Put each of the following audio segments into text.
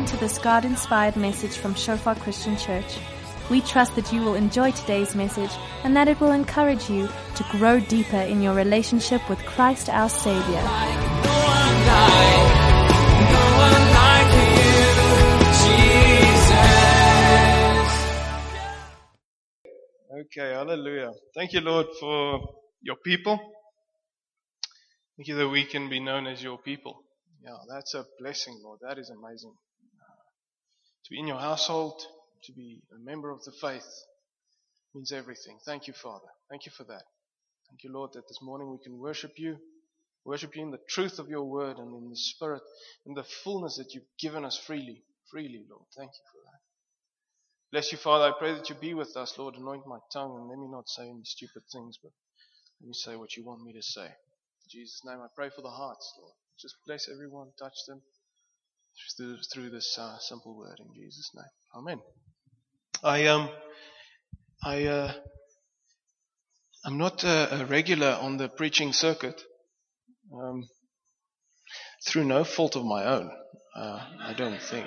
to this God-inspired message from Shofar Christian Church. We trust that you will enjoy today's message and that it will encourage you to grow deeper in your relationship with Christ our Savior. Okay, hallelujah. Thank you, Lord, for your people. Thank you that we can be known as your people. Yeah, that's a blessing, Lord. That is amazing. To be in your household, to be a member of the faith, means everything. Thank you, Father. Thank you for that. Thank you, Lord, that this morning we can worship you in the truth of your word and in the spirit, in the fullness that you've given us freely, Lord. Thank you for that. Bless you, Father. I pray that you be with us, Lord. Anoint my tongue and let me not say any stupid things, but let me say what you want me to say. In Jesus' name, I pray for the hearts, Lord. Just bless everyone, touch them through this simple word in Jesus' name. Amen. I'm not a regular on the preaching circuit through no fault of my own. I don't think.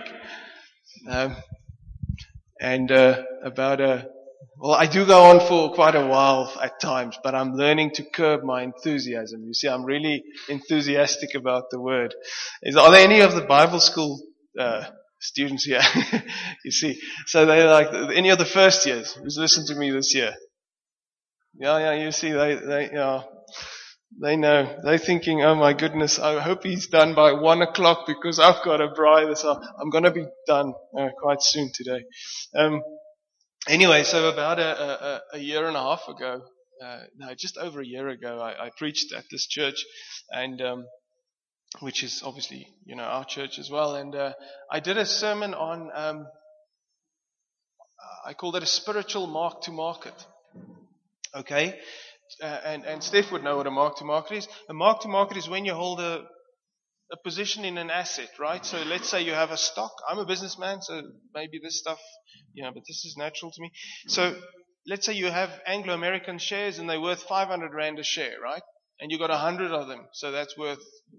I do go on for quite a while at times, but I'm learning to curb my enthusiasm. You see, I'm really enthusiastic about the word. Are there any of the Bible school students here? You see, so they're like any of the first years who's listened to me this year. Yeah. You see, they know. They're thinking, oh my goodness, I hope he's done by 1:00 because I've got a braai. So I'm going to be done quite soon today. Anyway, so about a year and a half ago, just over a year ago, I preached at this church, and which is obviously our church as well. And I did a sermon on I called it a spiritual mark to market. Okay. And Steph would know what a mark to market is. A mark to market is when you hold a position in an asset, right? So let's say you have a stock. I'm a businessman, so maybe this stuff, but this is natural to me. So let's say you have Anglo-American shares and they're worth 500 Rand a share, right? And you got 100 of them, so that's worth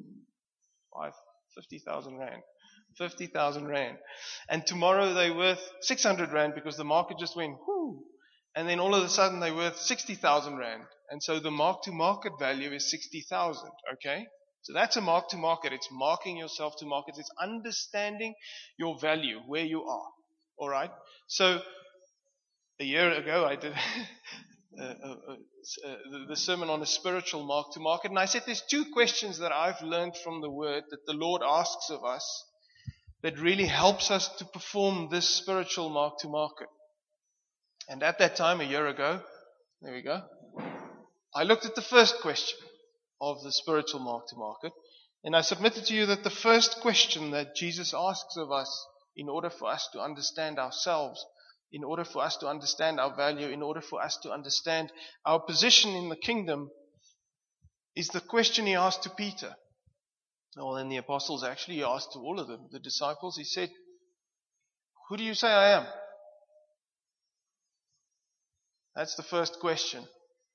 50,000 Rand. 50,000 Rand. And tomorrow they're worth 600 Rand because the market just went whoo. And then all of a sudden they're worth 60,000 Rand. And so the mark to market value is 60,000, okay? So that's a mark to market. It's marking yourself to market. It's understanding your value, where you are. All right? So a year ago I did the sermon on a spiritual mark to market. And I said there's two questions that I've learned from the word that the Lord asks of us that really helps us to perform this spiritual mark to market. And at that time, a year ago, there we go, I looked at the first question of the spiritual mark to market, and I submitted to you that the first question that Jesus asks of us in order for us to understand ourselves, in order for us to understand our value, in order for us to understand our position in the kingdom, is the question he asked to Peter. Well, then the apostles actually asked to all of them, the disciples. He said, "Who do you say I am?" That's the first question.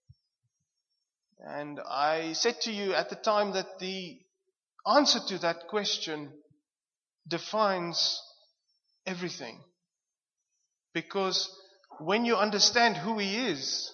And I said to you at the time that the answer to that question defines everything. Because when you understand who he is,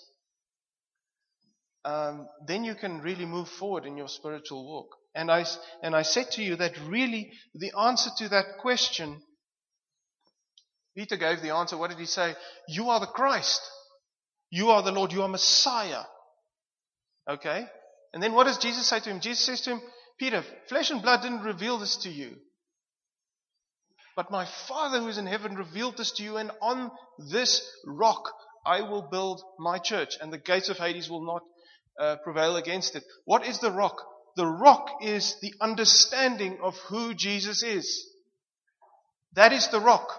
then you can really move forward in your spiritual walk. And I said to you that really the answer to that question, Peter gave the answer. What did he say? You are the Christ. You are the Lord. You are Messiah. Okay? And then what does Jesus say to him? Jesus says to him, Peter, flesh and blood didn't reveal this to you. But my Father who is in heaven revealed this to you, and on this rock I will build my church, and the gates of Hades will not prevail against it. What is the rock? The rock is the understanding of who Jesus is. That is the rock.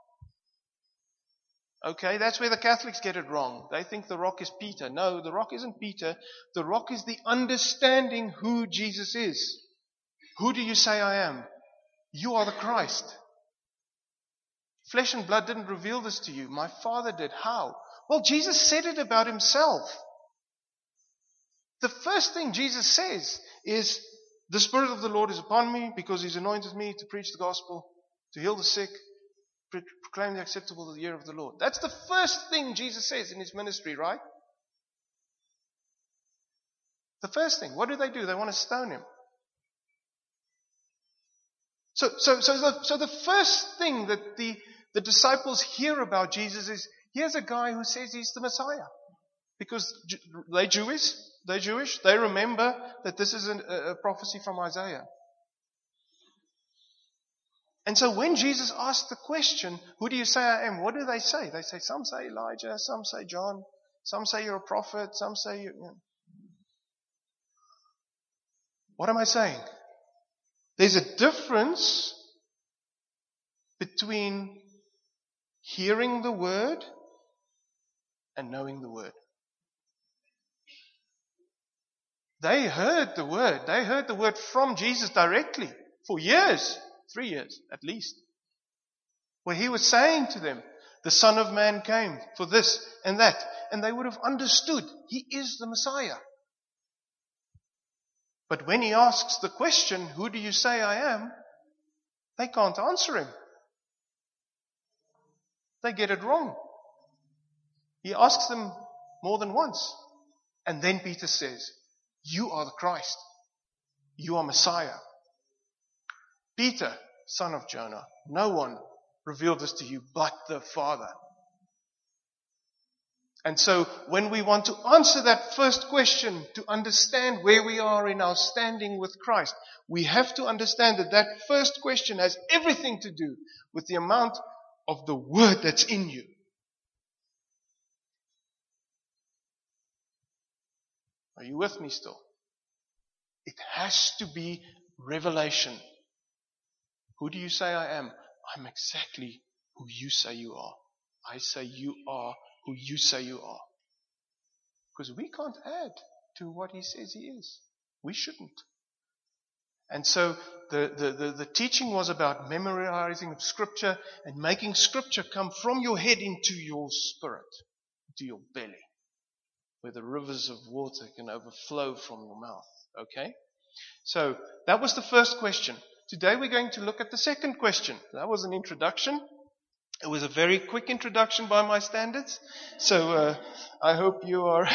Okay, that's where the Catholics get it wrong. They think the rock is Peter. No, the rock isn't Peter. The rock is the understanding who Jesus is. Who do you say I am? You are the Christ. Flesh and blood didn't reveal this to you. My Father did. How? Well, Jesus said it about himself. The first thing Jesus says is, the Spirit of the Lord is upon me because he's anointed me to preach the gospel to heal the sick, proclaim the acceptable year of the Lord. That's the first thing Jesus says in his ministry, right? The first thing. What do? They want to stone him. So the first thing that the disciples hear about Jesus is, here's a guy who says he's the Messiah. Because they're Jewish. They remember that this is a prophecy from Isaiah. And so when Jesus asked the question, who do you say I am? What do they say? They say, some say Elijah, some say John, some say you're a prophet, some say you know. What am I saying? There's a difference between hearing the word and knowing the word. They heard the word. They heard the word from Jesus directly for years, 3 years at least, where he was saying to them, the Son of Man came for this and that. And they would have understood he is the Messiah. But when he asks the question, who do you say I am? They can't answer him. They get it wrong. He asks them more than once. And then Peter says, you are the Christ. You are Messiah. Peter, son of Jonah, no one revealed this to you but the Father. And so when we want to answer that first question, to understand where we are in our standing with Christ, we have to understand that that first question has everything to do with the amount of the word that's in you. Are you with me still? It has to be revelation. Who do you say I am? I'm exactly who you say you are. I say you are who you say you are. Because we can't add to what he says he is. We shouldn't. And so the teaching was about memorizing of Scripture and making Scripture come from your head into your spirit, into your belly, where the rivers of water can overflow from your mouth. Okay? So that was the first question. Today we're going to look at the second question. That was an introduction. It was a very quick introduction by my standards. So I hope you are...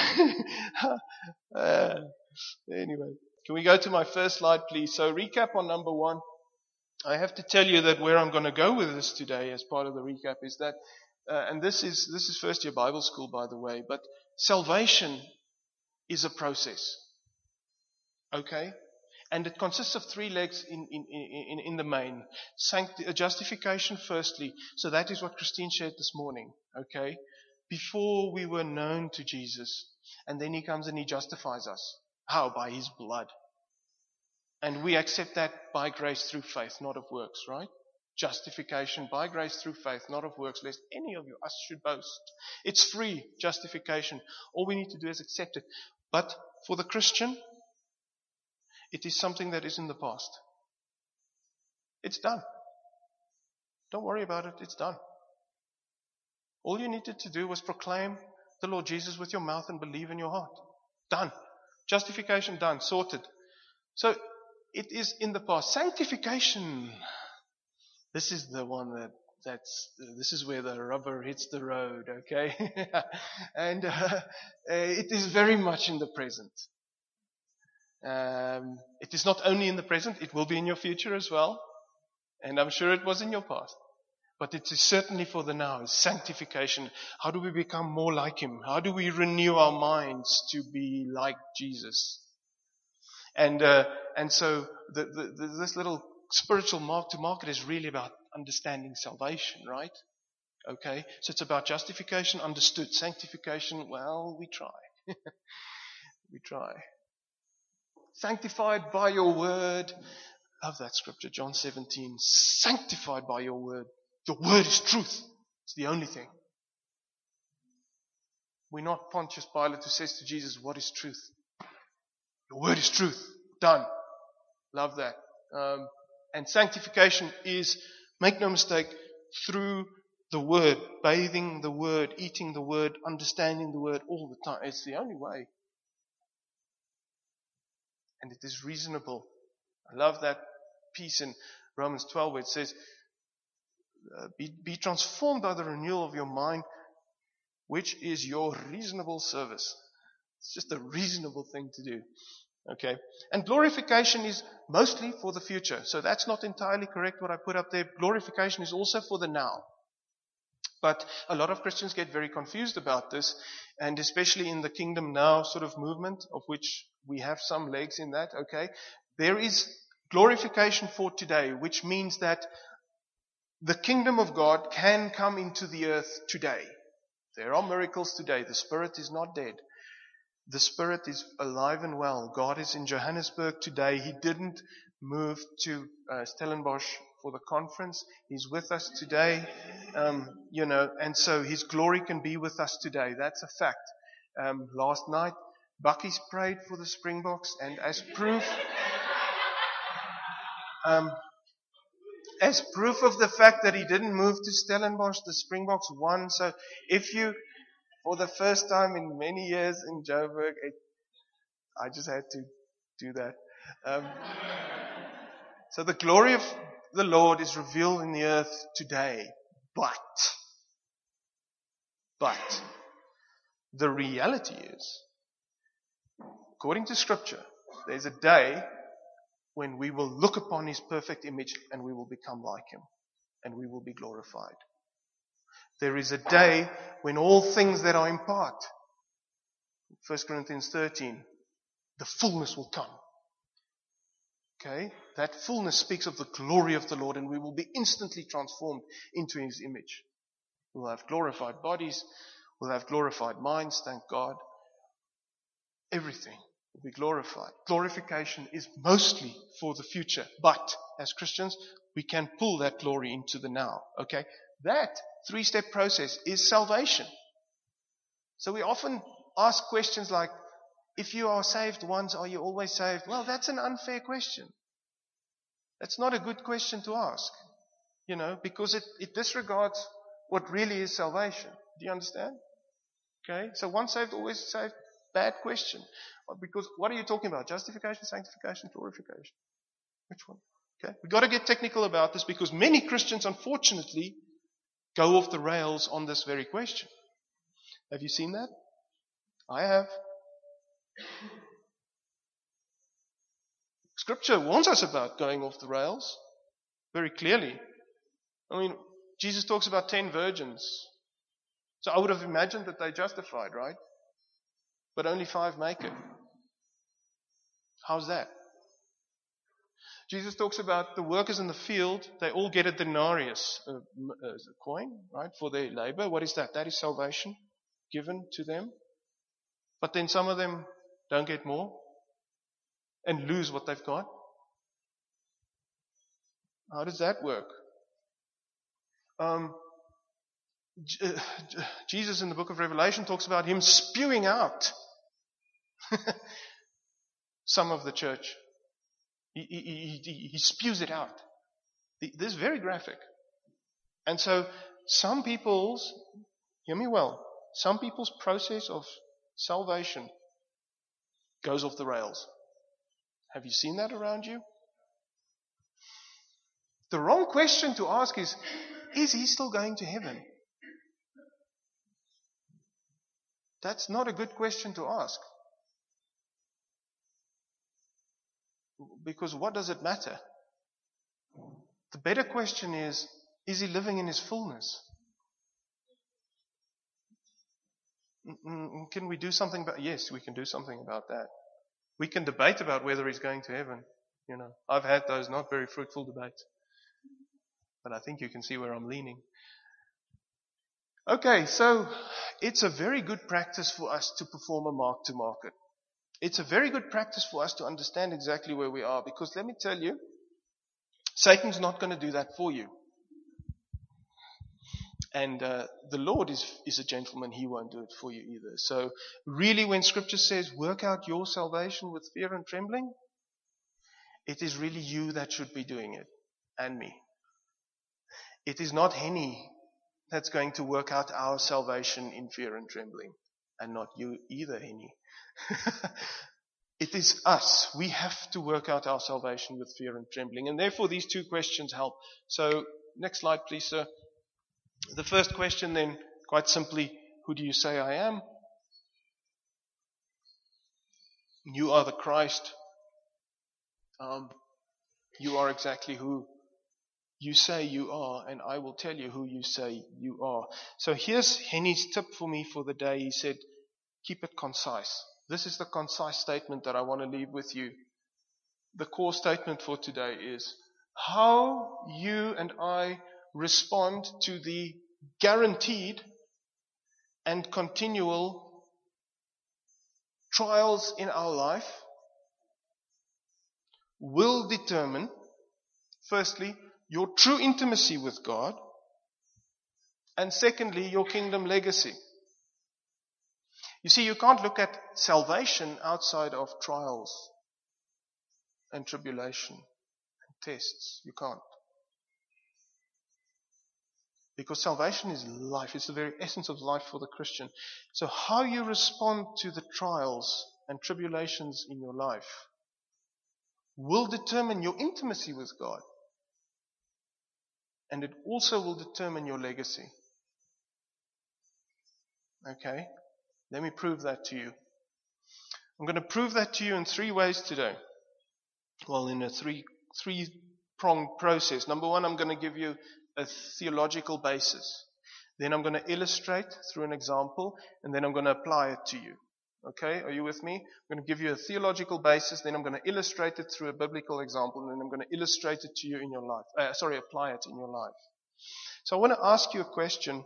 anyway, can we go to my first slide, please? So recap on number 1. I have to tell you that where I'm going to go with this today as part of the recap is that, and this is first year Bible school, by the way, but salvation is a process. Okay? And it consists of 3 legs in the main. Justification firstly. So that is what Christine shared this morning. Okay? Before we were known to Jesus. And then he comes and he justifies us. How? By his blood. And we accept that by grace through faith, not of works, right? Justification by grace through faith, not of works, lest any of us should boast. It's free justification. All we need to do is accept it. But for the Christian, it is something that is in the past. It's done. Don't worry about it. It's done. All you needed to do was proclaim the Lord Jesus with your mouth and believe in your heart. Done. Justification done. Sorted. So it is in the past. Sanctification. This is the one this is where the rubber hits the road. Okay. And it is very much in the present. It is not only in the present, it will be in your future as well. And I'm sure it was in your past. But it is certainly for the now. It's sanctification. How do we become more like him? How do we renew our minds to be like Jesus? And so this little spiritual mark to market is really about understanding salvation, right? Okay? So it's about justification understood. Sanctification, well, we try. We try. Sanctified by your word. Love that scripture, John 17. Sanctified by your word. Your word is truth. It's the only thing. We're not Pontius Pilate who says to Jesus, what is truth? Your word is truth. Done. Love that. And sanctification is, make no mistake, through the word, bathing the word, eating the word, understanding the word all the time. It's the only way. And it is reasonable. I love that piece in Romans 12 where it says, be transformed by the renewal of your mind, which is your reasonable service. It's just a reasonable thing to do. Okay. And glorification is mostly for the future. So that's not entirely correct what I put up there. Glorification is also for the now. But a lot of Christians get very confused about this, and especially in the Kingdom Now sort of movement, of which we have some legs in that, okay? There is glorification for today, which means that the kingdom of God can come into the earth today. There are miracles today. The Spirit is not dead. The Spirit is alive and well. God is in Johannesburg today. He didn't move to Stellenbosch for the conference. He's with us today, and so His glory can be with us today. That's a fact. Last night, Bucky's prayed for the Springboks, and as proof of the fact that he didn't move to Stellenbosch, the Springboks won. So if you, for the first time in many years in Joburg, I just had to do that. So the glory of the Lord is revealed in the earth today. But the reality is, according to Scripture, there's a day when we will look upon His perfect image and we will become like Him and we will be glorified. There is a day when all things that are in part, 1 Corinthians 13, the fullness will come. Okay? That fullness speaks of the glory of the Lord, and we will be instantly transformed into His image. We'll have glorified bodies. We'll have glorified minds, thank God. Everything will be glorified. Glorification is mostly for the future, but as Christians, we can pull that glory into the now. Okay? That three-step process is salvation. So we often ask questions like, if you are saved once, are you always saved? Well, that's an unfair question. That's not a good question to ask, because it disregards what really is salvation. Do you understand? Okay, so once saved, always saved. Bad question. Because what are you talking about? Justification, sanctification, glorification? Which one? Okay, we've got to get technical about this because many Christians, unfortunately, go off the rails on this very question. Have you seen that? I have. Scripture warns us about going off the rails very clearly. I mean, Jesus talks about 10 virgins. So I would have imagined that they're justified, right? But only 5 make it. How's that? Jesus talks about the workers in the field. They all get a denarius, a coin, right, for their labor. What is that? That is salvation given to them. But then some of them don't get more and lose what they've got. How does that work? Jesus in the book of Revelation talks about Him spewing out some of the church. He spews it out. This is very graphic. And so some people's, hear me well, some people's process of salvation goes off the rails. Have you seen that around you? The wrong question to ask is he still going to heaven? That's not a good question to ask. Because what does it matter? The better question is he living in His fullness? Can we do something about? Yes, we can do something about that. We can debate about whether he's going to heaven. I've had those not very fruitful debates. But I think you can see where I'm leaning. Okay, so it's a very good practice for us to perform a mark to market. It's a very good practice for us to understand exactly where we are, because let me tell you, Satan's not going to do that for you. And the Lord is a gentleman. He won't do it for you either. So really, when Scripture says, work out your salvation with fear and trembling, it is really you that should be doing it, and me. It is not Henny that's going to work out our salvation in fear and trembling, and not you either, Henny. It is us. We have to work out our salvation with fear and trembling. And therefore these two questions help. So Next slide, please, sir. The first question then, quite simply, who do you say I am? You are the Christ. You are exactly who you say you are, and I will tell you who you say you are. So here's Henny's tip for me for the day. He said, keep it concise. This is the concise statement that I want to leave with you. The core statement for today is how you and I respond to the guaranteed and continual trials in our life will determine, firstly, your true intimacy with God, and secondly, your kingdom legacy. You see, you can't look at salvation outside of trials and tribulation and tests. You can't. Because salvation is life. It's the very essence of life for the Christian. So how you respond to the trials and tribulations in your life will determine your intimacy with God. And it also will determine your legacy. Okay? Let me prove that to you. I'm going to prove that to you in 3 ways today. Well, in a three-pronged process. Number one, I'm going to give you a theological basis. Then I'm going to illustrate through an example, and then I'm going to apply it to you. Okay, are you with me? I'm going to give you a theological basis, then I'm going to illustrate it through a biblical example, and then I'm going to illustrate it to you in your life. Apply it in your life. So I want to ask you a question.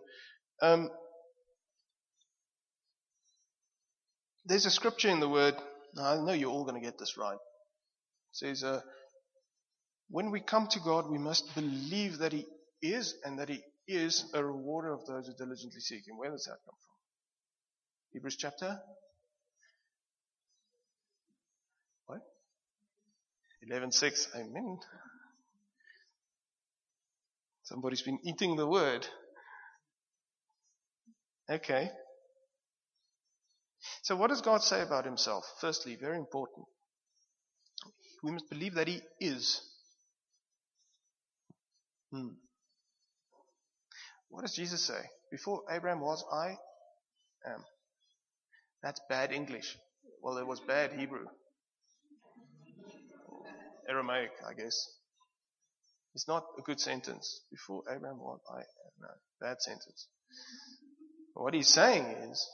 There's a scripture in the Word. I know you're all going to get this right. It says, when we come to God, we must believe that He is, and that He is a rewarder of those who diligently seek Him. Where does that come from? Hebrews chapter? What? 11:6. Amen. Somebody's been eating the Word. Okay. So what does God say about Himself? Firstly, very important. We must believe that He is. What does Jesus say? Before Abraham was, I am. That's bad English. Well, it was bad Hebrew. Aramaic, I guess. It's not a good sentence. Before Abraham was, I am. No, bad sentence. What he's saying is,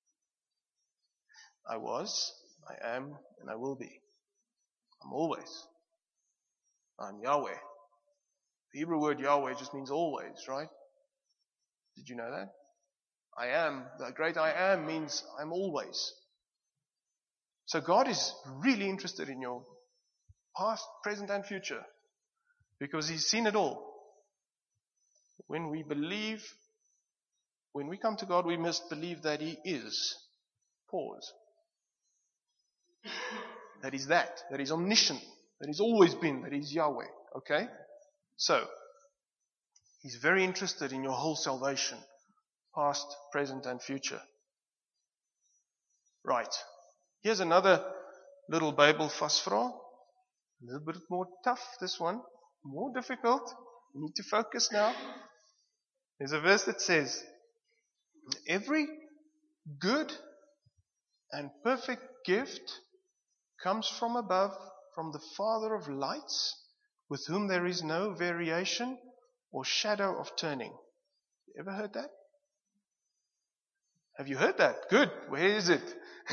I was, I am, and I will be. I'm always. I'm Yahweh. The Hebrew word Yahweh just means always, right? Did you know that? I am, the great I am means I'm always. So God is really interested in your past, present, and future because He's seen it all. When we come to God, we must believe that He is. Pause. That He's that He's omniscient, that He's always been, that He's Yahweh. Okay? So, He's very interested in your whole salvation, past, present, and future. Right. Here's another little Bible vasvra. A little bit more tough, this one. More difficult. You need to focus now. There's a verse that says, every good and perfect gift comes from above, from the Father of lights, with whom there is no variation or shadow of turning. You ever heard that? Have you heard that? Good. Where is it?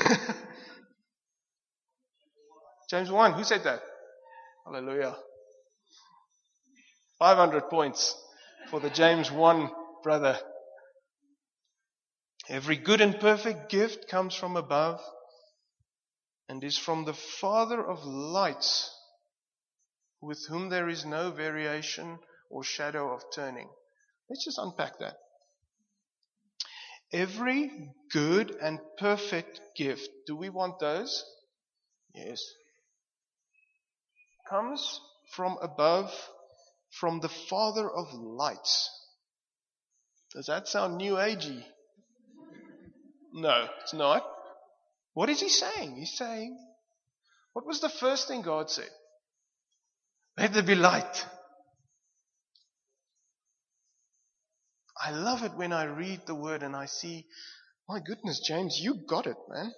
James 1. Who said that? Hallelujah. 500 points for the James 1 brother. Every good and perfect gift comes from above and is from the Father of lights, with whom there is no variation or shadow of turning. Let's just unpack that. Every good and perfect gift, do we want those? Yes. Comes from above, from the Father of lights. Does that sound new agey? No, it's not. What is He saying? He's saying, what was the first thing God said? Let there be light. I love it when I read the word and I see, my goodness, James, you got it, man.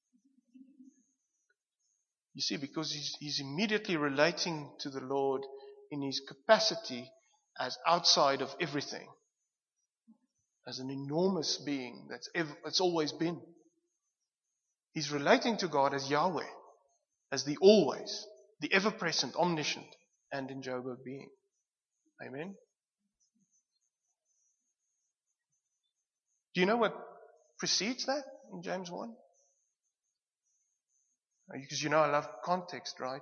You see, because he's immediately relating to the Lord in his capacity as outside of everything, as an enormous being that's always been. He's relating to God as Yahweh, as the always, the ever-present, omniscient, and in Job being. Amen? Do you know what precedes that in James 1? Because you know I love context, right?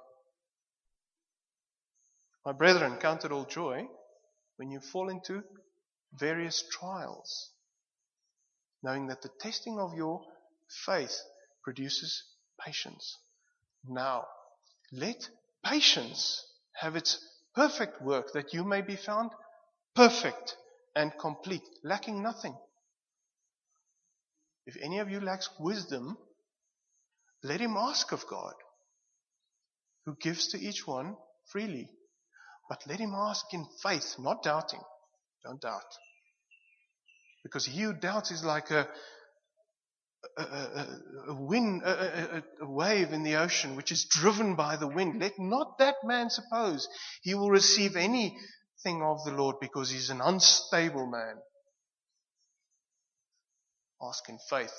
My brethren, count it all joy when you fall into various trials, knowing that the testing of your faith produces patience. Now, let patience have its perfect work, that you may be found perfect and complete, lacking nothing. If any of you lacks wisdom, let him ask of God, who gives to each one freely. But let him ask in faith, not doubting. Don't doubt. Because he who doubts is like a wind, a wave in the ocean, which is driven by the wind. Let not that man suppose he will receive anything of the Lord, because he's an unstable man. Ask in faith.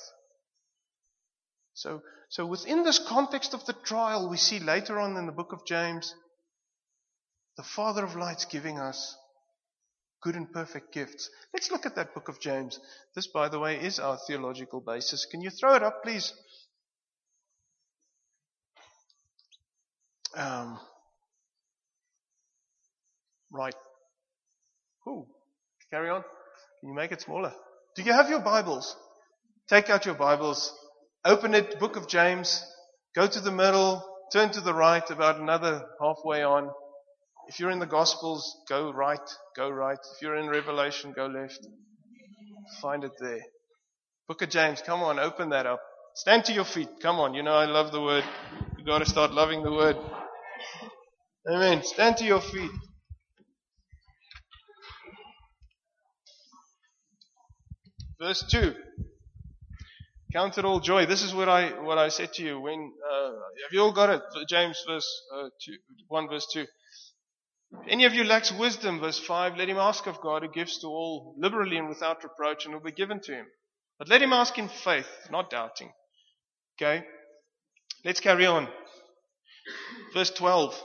So within this context of the trial, we see later on in the book of James, the Father of lights giving us good and perfect gifts. Let's look at that book of James. This, by the way, is our theological basis. Can you throw it up, please? Right. Ooh. Carry on. Can you make it smaller? Do you have your Bibles? Take out your Bibles. Open it, book of James. Go to the middle. Turn to the right, about another halfway on. If you're in the Gospels, go right, go right. If you're in Revelation, go left. Find it there. Book of James, come on, open that up. Stand to your feet. Come on, you know I love the Word. You've got to start loving the Word. Amen. Stand to your feet. Verse 2. Count it all joy. This is what I said to you. When have you all got it? James 1 verse 2. If any of you lacks wisdom, verse 5, let him ask of God, who gives to all liberally and without reproach, and it will be given to him. But let him ask in faith, not doubting. Okay? Let's carry on. Verse 12.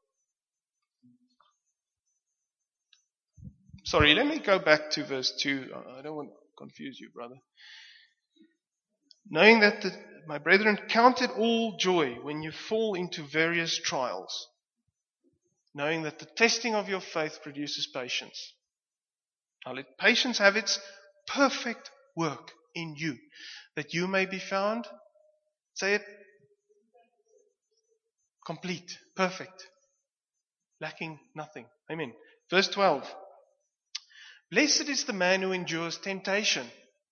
Sorry, let me go back to verse 2. I don't want to confuse you, brother. Knowing that my brethren, count it all joy when you fall into various trials, knowing that the testing of your faith produces patience. Now let patience have its perfect work in you, that you may be found, say it, complete, perfect, lacking nothing. Amen. Verse 12. Blessed is the man who endures temptation.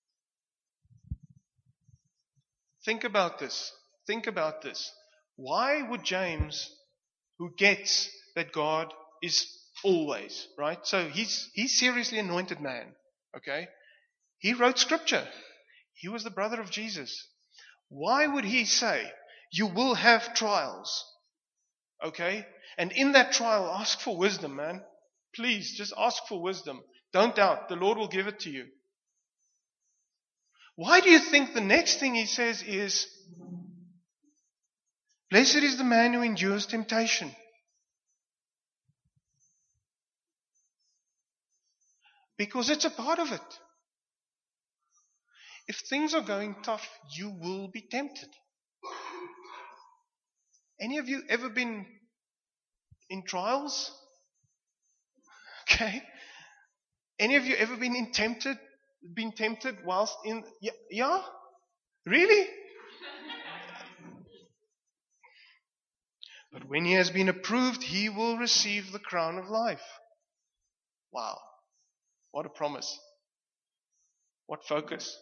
Think about this. Think about this. Why would James, who gets that God is always, right? So he's seriously anointed man, okay? He wrote scripture. He was the brother of Jesus. Why would he say, you will have trials, okay? And in that trial, ask for wisdom, man. Please, just ask for wisdom. Don't doubt. The Lord will give it to you. Why do you think the next thing he says is, blessed is the man who endures temptation? Because it's a part of it. If things are going tough, you will be tempted. Any of you ever been in trials? Okay. Any of you ever been tempted whilst in, yeah? Really? But when he has been approved, he will receive the crown of life. Wow. What a promise. What focus.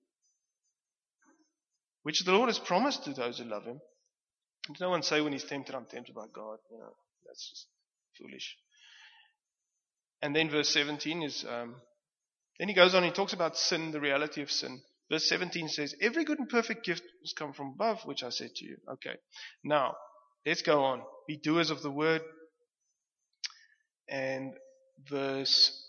Which the Lord has promised to those who love him. Does no one say when he's tempted, I'm tempted by God? You know, that's just foolish. And then verse 17 is Then he goes on, he talks about sin, the reality of sin. Verse 17 says, every good and perfect gift has come from above, which I said to you. Okay. Now, let's go on. Be doers of the word. And verse,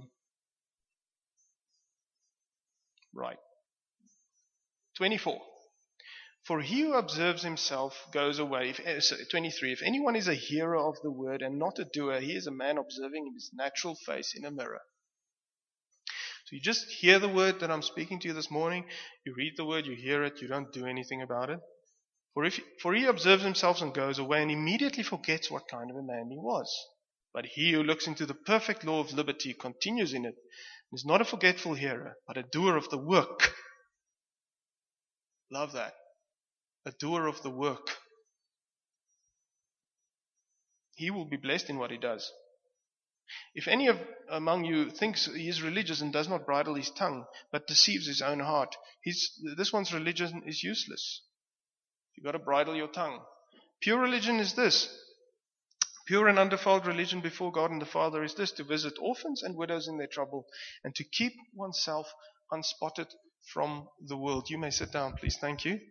24. For he who observes himself goes away. 23. If anyone is a hearer of the word and not a doer, he is a man observing his natural face in a mirror. So you just hear the word that I'm speaking to you this morning. You read the word, you hear it, you don't do anything about it. For he observes himself and goes away and immediately forgets what kind of a man he was. But he who looks into the perfect law of liberty continues in it, and is not a forgetful hearer, but a doer of the work. Love that. A doer of the work. He will be blessed in what he does. If any among you thinks he is religious and does not bridle his tongue, but deceives his own heart, this one's religion is useless. You've got to bridle your tongue. Pure religion is this. Pure and undefiled religion before God and the Father is this, to visit orphans and widows in their trouble, and to keep oneself unspotted from the world. You may sit down, please. Thank you.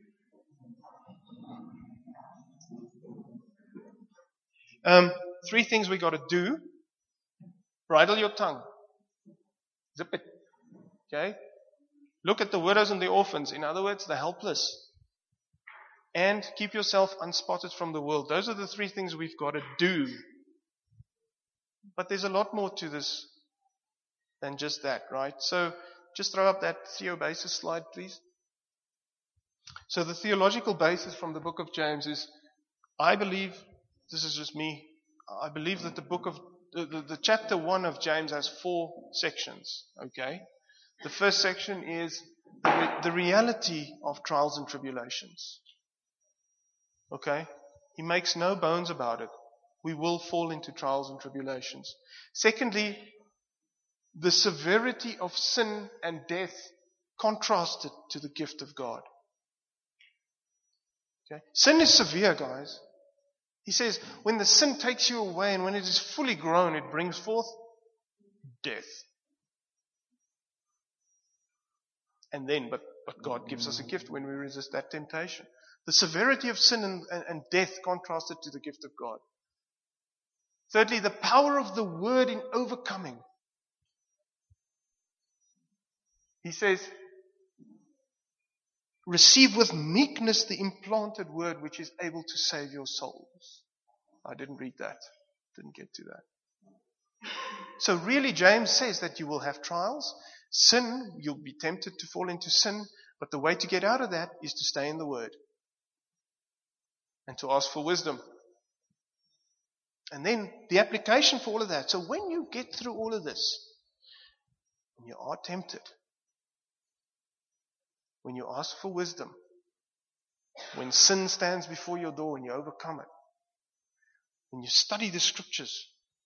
Three things we got to do. Bridle your tongue. Zip it. Okay? Look at the widows and the orphans. In other words, the helpless. And keep yourself unspotted from the world. Those are the three things we've got to do. But there's a lot more to this than just that, right? So just throw up that theobasis slide, please. So the theological basis from the book of James is, I believe, this is just me, I believe that the chapter 1 of James has 4 sections, okay? The first section is the reality of trials and tribulations. Okay? He makes no bones about it. We will fall into trials and tribulations. Secondly, the severity of sin and death contrasted to the gift of God. Okay? Sin is severe, guys. He says, when the sin takes you away and when it is fully grown, it brings forth death. And then, but God gives us a gift when we resist that temptation. The severity of sin and death contrasted to the gift of God. Thirdly, the power of the word in overcoming. He says, receive with meekness the implanted word which is able to save your souls. I didn't read that. Didn't get to that. So really James says that you will have trials. Sin, you'll be tempted to fall into sin. But the way to get out of that is to stay in the word. And to ask for wisdom. And then the application for all of that. So when you get through all of this, when you are tempted, when you ask for wisdom, when sin stands before your door and you overcome it, when you study the scriptures,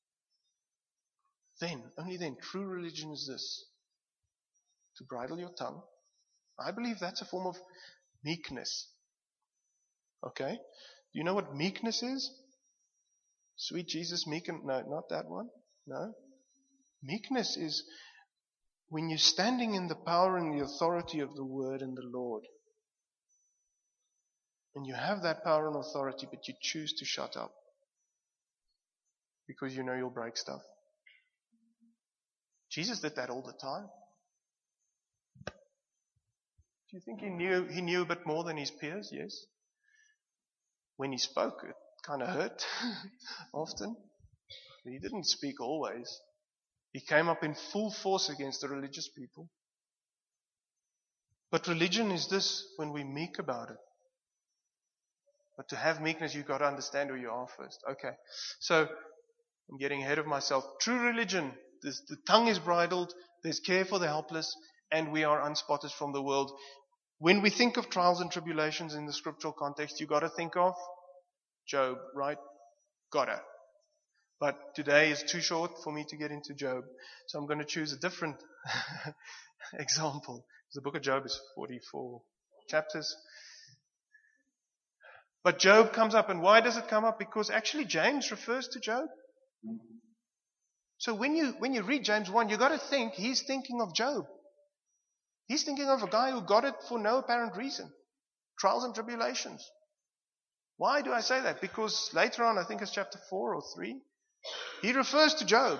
then, only then, true religion is this. To bridle your tongue. I believe that's a form of meekness. Okay? Do you know what meekness is? Sweet Jesus, meek and... No, not that one. No. Meekness is when you're standing in the power and the authority of the word and the Lord. And you have that power and authority, but you choose to shut up. Because you know you'll break stuff. Jesus did that all the time. Do you think he knew a bit more than his peers? Yes. When he spoke, it kind of hurt often. But he didn't speak always. He came up in full force against the religious people. But religion is this, when we meek about it. But to have meekness, you've got to understand who you are first. Okay. So, I'm getting ahead of myself. True religion, the tongue is bridled, there's care for the helpless, and we are unspotted from the world. When we think of trials and tribulations in the scriptural context, you've got to think of Job, right? Gotta. But today is too short for me to get into Job. So I'm going to choose a different example. The book of Job is 44 chapters. But Job comes up, and why does it come up? Because actually James refers to Job. So when you read James 1, you've got to think he's thinking of Job. He's thinking of a guy who got it for no apparent reason. Trials and tribulations. Why do I say that? Because later on, I think it's chapter 4 or 3, he refers to Job.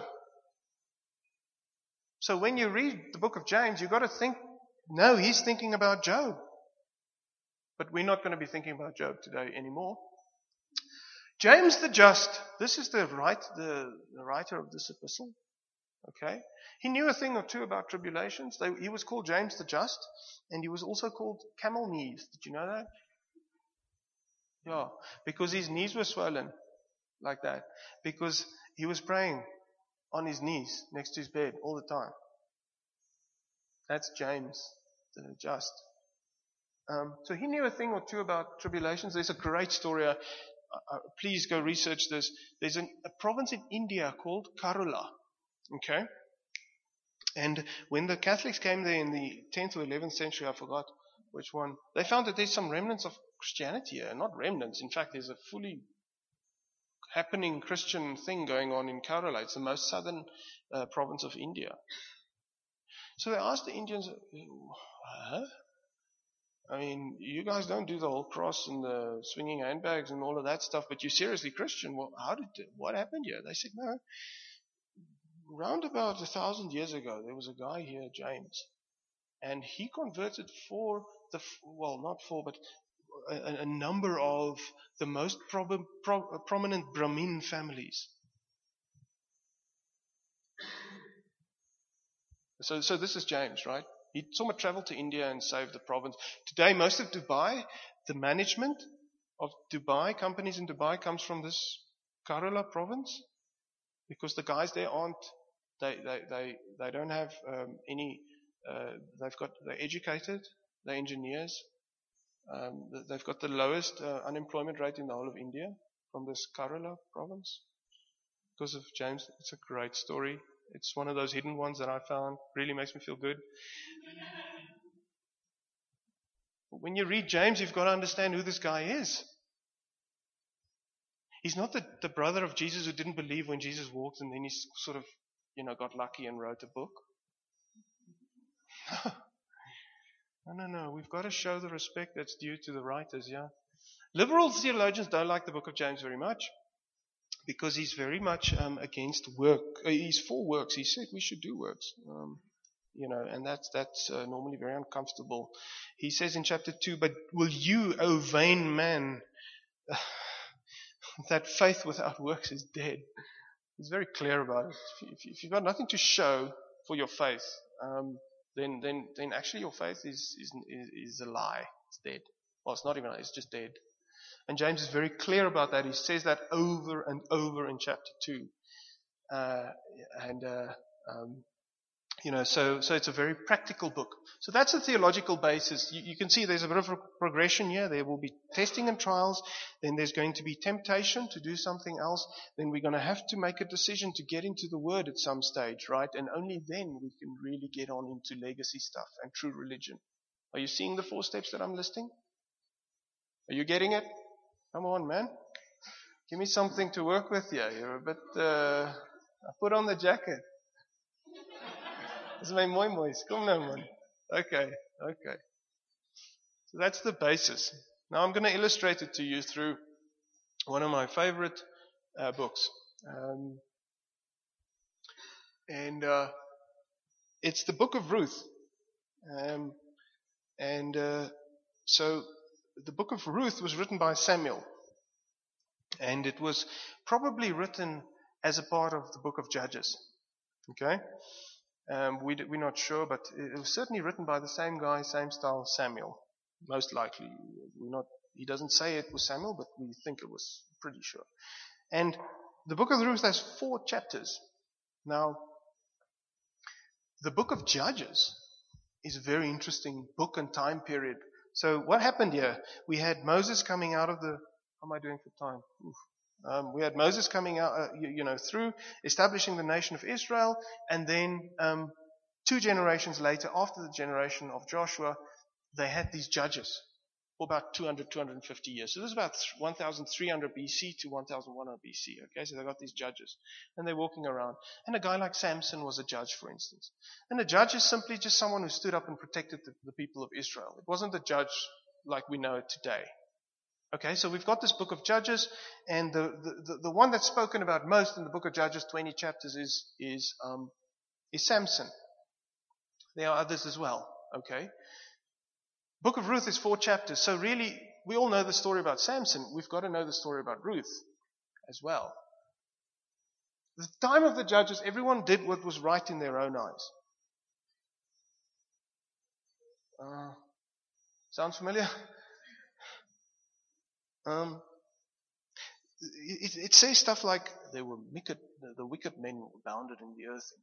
So when you read the book of James, you've got to think, no, he's thinking about Job. But we're not going to be thinking about Job today anymore. James the Just, this is the writer of this epistle. Okay? He knew a thing or two about tribulations. He was called James the Just, and he was also called Camel Knees. Did you know that? Yeah, because his knees were swollen like that. Because he was praying on his knees next to his bed all the time. That's James the Just. So he knew a thing or two about tribulations. There's a great story. Please go research this. There's a province in India called Kerala. Okay? And when the Catholics came there in the 10th or 11th century, I forgot which one, they found that there's some remnants of Christianity here. Not remnants. In fact, there's a fully happening Christian thing going on in Kerala. It's the most southern province of India. So they asked the Indians, I mean, you guys don't do the whole cross and the swinging handbags and all of that stuff, but you're seriously Christian. Well, what happened here? They said, no. Round about 1,000 years ago, there was a guy here, James, and he converted a number of the most prominent Brahmin families. So this is James, right? He somewhat traveled to India and saved the province. Today, most of Dubai, the management of Dubai, companies in Dubai, comes from this Kerala province, because the guys there they don't have any. They're educated, they're engineers. They've got the lowest unemployment rate in the whole of India from this Kerala province because of James. It's a great story. It's one of those hidden ones that I found. Really makes me feel good. When you read James, you've got to understand who this guy is. He's not the brother of Jesus who didn't believe when Jesus walked and then he sort of, got lucky and wrote a book. No. We've got to show the respect that's due to the writers, yeah. Liberal theologians don't like the book of James very much because he's very much against work. He's for works. He said we should do works. And that's normally very uncomfortable. He says in chapter 2, but will you, O vain man, that faith without works is dead. He's very clear about it. If you've got nothing to show for your faith, then actually your faith is a lie. It's dead. Well, it's not even a lie, it's just dead. And James is very clear about that. He says that over and over in chapter 2. So it's a very practical book. So that's the theological basis. You can see there's a bit of a progression here. There will be testing and trials. Then there's going to be temptation to do something else. Then we're going to have to make a decision to get into the Word at some stage, right? And only then we can really get on into legacy stuff and true religion. Are you seeing the 4 steps that I'm listing? Are you getting it? Come on, man. Give me something to work with here. You're a bit... I put on the jacket. Dis my mooi. Kom nou man. Okay. So that's the basis. Now I'm going to illustrate it to you through one of my favorite books. It's the book of Ruth. So the book of Ruth was written by Samuel. And it was probably written as a part of the book of Judges. Okay? We're not sure, but it was certainly written by the same guy, same style, Samuel. Most likely. He doesn't say it was Samuel, but we think it was, pretty sure. And the book of Ruth has 4 chapters. Now, the book of Judges is a very interesting book and time period. So what happened here? We had Moses coming out of the... How am I doing for time? We had Moses coming out, through establishing the nation of Israel, and then 2 generations later, after the generation of Joshua, they had these judges. for about 200, 250 years. So this is about 1300 BC to 1100 BC. Okay, so they've got these judges. And they're walking around. And a guy like Samson was a judge, for instance. And a judge is simply just someone who stood up and protected the people of Israel. It wasn't a judge like we know it today. Okay, so we've got this book of Judges, and the one that's spoken about most in the book of Judges, 20 chapters, is Samson. There are others as well. Okay. Book of Ruth is 4 chapters, so really, we all know the story about Samson. We've got to know the story about Ruth as well. At the time of the Judges, everyone did what was right in their own eyes. Sounds familiar? It says stuff like they were wicked, the wicked men abounded in the earth in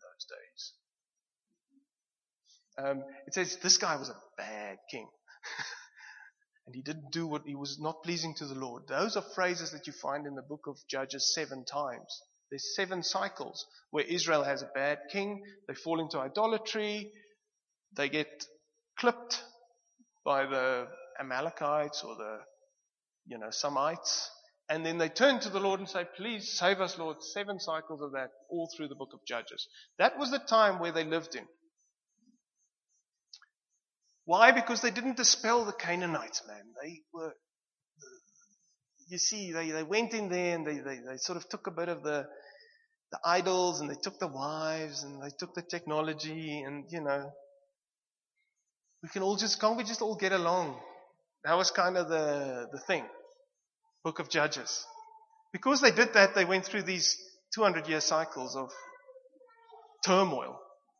those days. It says this guy was a bad king. And he didn't do what he was not pleasing to the Lord. Those are phrases that you find in the book of Judges 7 times. There's 7 cycles where Israel has a bad king. They fall into idolatry. They get clipped by the Amalekites or the Semites. And then they turn to the Lord and say, please save us, Lord. 7 cycles of that all through the book of Judges. That was the time where they lived in. Why? Because they didn't dispel the Canaanites, man. They were, they went in there and they sort of took a bit of the idols, and they took the wives, and they took the technology, and can't we just all get along? That was kind of the thing. Book of Judges. Because they did that, they went through these 200-year cycles of turmoil.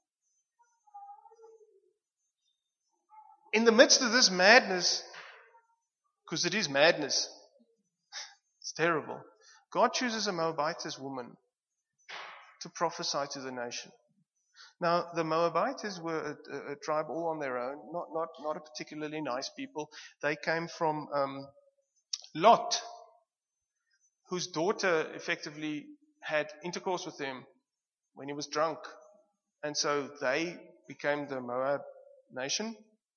In the midst of this madness, because it is madness, it's terrible, God chooses a Moabitess woman to prophesy to the nation. Now, the Moabites were a tribe all on their own, not a particularly nice people. They came from Lot, whose daughter effectively had intercourse with him when he was drunk. And so they became the Moab nation.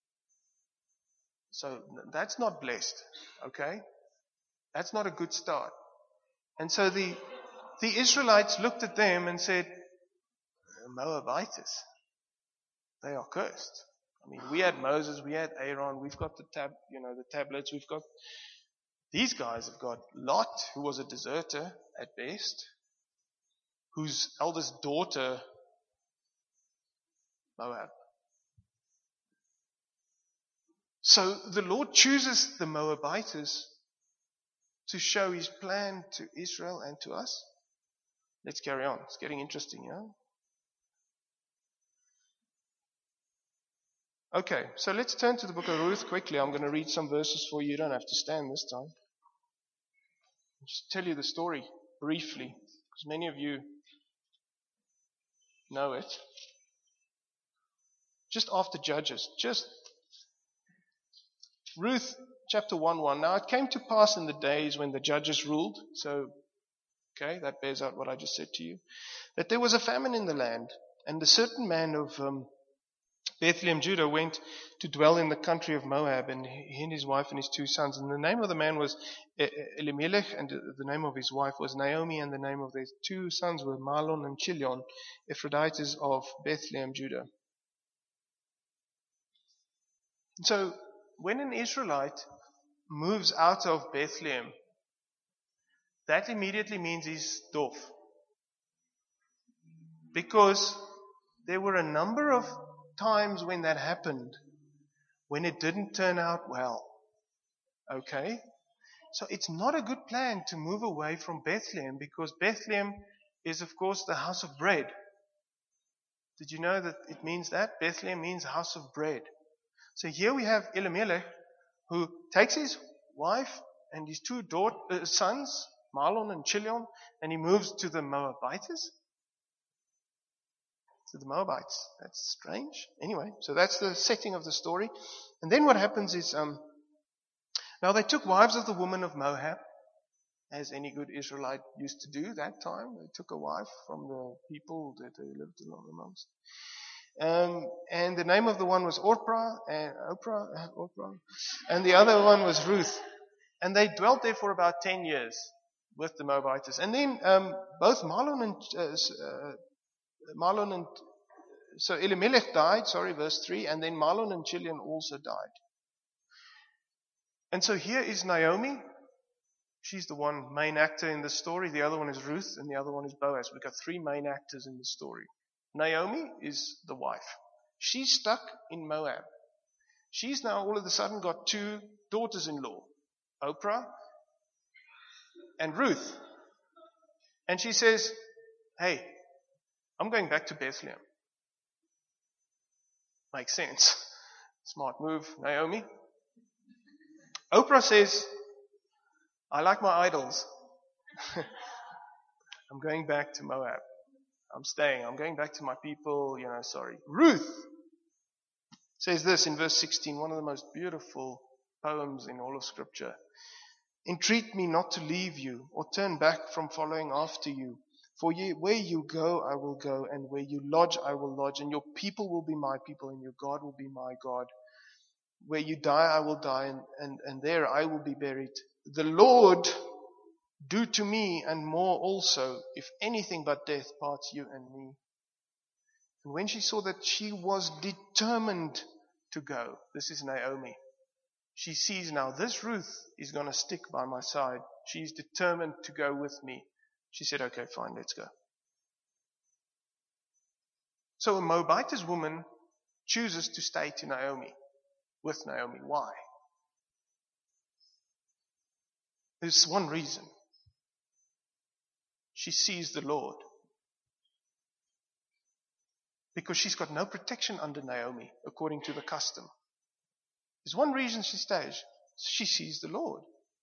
So that's not blessed, okay? That's not a good start. And so the Israelites looked at them and said, Moabites, they are cursed. I mean, we had Moses, we had Aaron, we've got the tablets, we've got... These guys have got Lot, who was a deserter at best, whose eldest daughter, Moab. So the Lord chooses the Moabites to show his plan to Israel and to us. Let's carry on. It's getting interesting, yeah? Okay, so let's turn to the book of Ruth quickly. I'm going to read some verses for you. You don't have to stand this time. I'll just tell you the story briefly, because many of you know it. Just after Judges, Ruth chapter 1:1. Now it came to pass in the days when the judges ruled, so, okay, that bears out what I just said to you, that there was a famine in the land, and a certain man of Bethlehem, Judah, went to dwell in the country of Moab, and he and his wife and his 2 sons. And the name of the man was Elimelech, and the name of his wife was Naomi, and the name of their 2 sons were Mahlon and Chilion, Ephrodites of Bethlehem, Judah. So, when an Israelite moves out of Bethlehem, that immediately means he's doof. Because there were a number of times when that happened, when it didn't turn out well. Okay? So it's not a good plan to move away from Bethlehem, because Bethlehem is, of course, the house of bread. Did you know that it means that? Bethlehem means house of bread. So here we have Elimelech, who takes his wife and his 2 sons, Mahlon and Chilion, and he moves to the Moabites. To the Moabites. That's strange. Anyway, so that's the setting of the story. And then what happens is, now they took wives of the women of Moab, as any good Israelite used to do that time. They took a wife from the people that they lived along amongst. And the name of the one was Orpah, and the other one was Ruth. And they dwelt there for about 10 years with the Moabites. And then both Mahlon and so Elimelech died, verse 3, and then Mahlon and Chilion also died. And so here is Naomi. She's the one main actor in the story. The other one is Ruth, and the other one is Boaz. We've got three main actors in the story. Naomi is the wife. She's stuck in Moab. She's now all of a sudden got two daughters-in-law, Oprah and Ruth. And she says, hey, I'm going back to Bethlehem. Makes sense. Smart move, Naomi. Oprah says, I like my idols. I'm going back to Moab. I'm staying. I'm going back to my people, sorry. Ruth says this in verse 16, one of the most beautiful poems in all of Scripture. Entreat me not to leave you or turn back from following after you. For where you go, I will go, and where you lodge, I will lodge, and your people will be my people, and your God will be my God. Where you die, I will die, and there I will be buried. The Lord do to me and more also, if anything but death parts you and me. And when she saw that she was determined to go, this is Naomi. She sees now this Ruth is going to stick by my side. She's determined to go with me. She said, okay, fine, let's go. So a Moabitess woman chooses to stay to Naomi, with Naomi. Why? There's one reason. She sees the Lord. Because she's got no protection under Naomi, according to the custom. There's one reason she stays. She sees the Lord.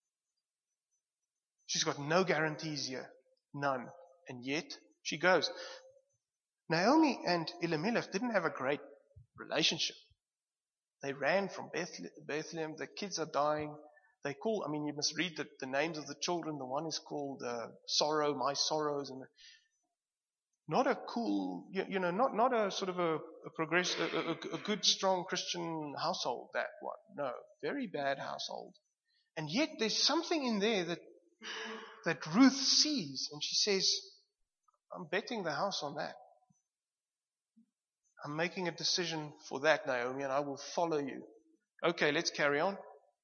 She's got no guarantees here. None. And yet, she goes. Naomi and Elimelech didn't have a great relationship. They ran from Bethlehem. The kids are dying. They call, you must read the names of the children. The one is called Sorrow, My Sorrows. And not a cool, not a sort of a good, strong Christian household, that one. No, very bad household. And yet there's something in there that Ruth sees, and she says, I'm betting the house on that. I'm making a decision for that, Naomi, and I will follow you. Okay, let's carry on.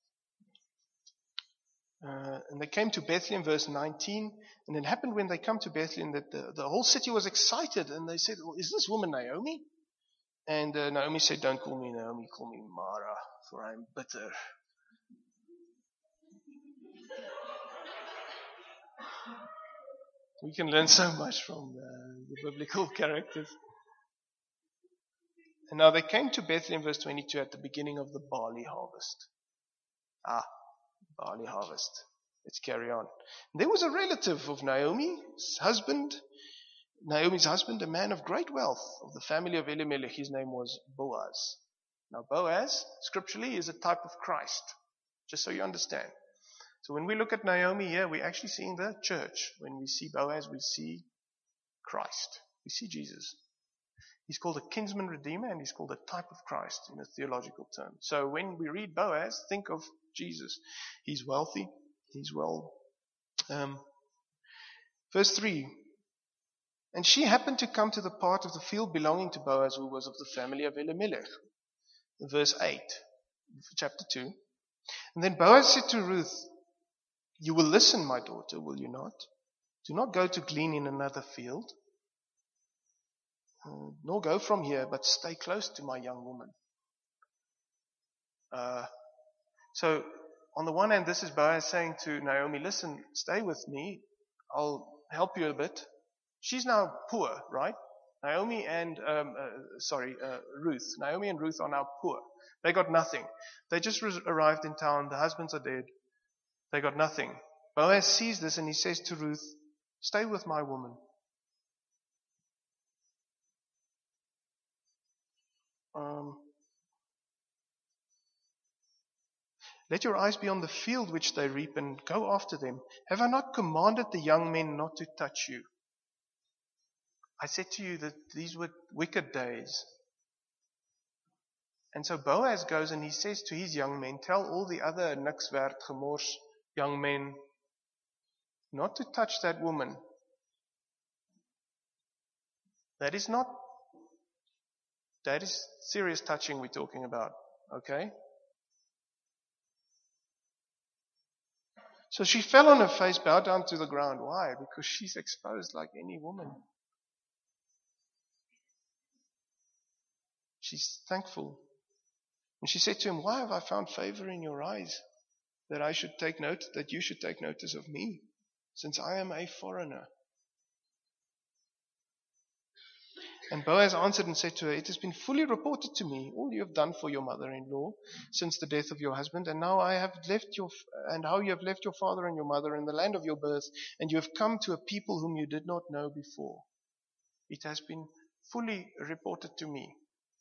And they came to Bethlehem, verse 19. And it happened when they come to Bethlehem that the whole city was excited. And they said, well, is this woman Naomi? And Naomi said, don't call me Naomi, call me Mara, for I am bitter. We can learn so much from the biblical characters. And now they came to Bethlehem, verse 22, at the beginning of the barley harvest. Barley harvest. Let's carry on. There was a relative of Naomi's husband, a man of great wealth, of the family of Elimelech. His name was Boaz. Now Boaz, scripturally, is a type of Christ, just so you understand. So when we look at Naomi here, we're actually seeing the church. When we see Boaz, we see Christ. We see Jesus. He's called a kinsman redeemer, and he's called a type of Christ in a theological term. So when we read Boaz, think of Jesus. He's wealthy. He's well. Verse 3. And she happened to come to the part of the field belonging to Boaz, who was of the family of Elimelech. Verse 8, chapter 2. And then Boaz said to Ruth, you will listen, my daughter, will you not? Do not go to glean in another field, nor go from here, but stay close to my young woman. So, on the one hand, this is Boaz saying to Naomi, listen, stay with me. I'll help you a bit. She's now poor, right? Ruth. Naomi and Ruth are now poor. They got nothing. They just arrived in town. The husbands are dead. They got nothing. Boaz sees this and he says to Ruth, stay with my woman. Let your eyes be on the field which they reap, and go after them. Have I not commanded the young men not to touch you? I said to you that these were wicked days. And so Boaz goes and he says to his young men, tell all the other niks werd gemors young men not to touch that woman. That is serious touching we're talking about. Okay? So she fell on her face, bowed down to the ground. Why? Because she's exposed like any woman. She's thankful. And she said to him, why have I found favor in your eyes that you should take notice of me, since I am a foreigner? And Boaz answered and said to her, it has been fully reported to me all you have done for your mother-in-law since the death of your husband, and now how you have left your father and your mother in the land of your birth, and you have come to a people whom you did not know before. It has been fully reported to me.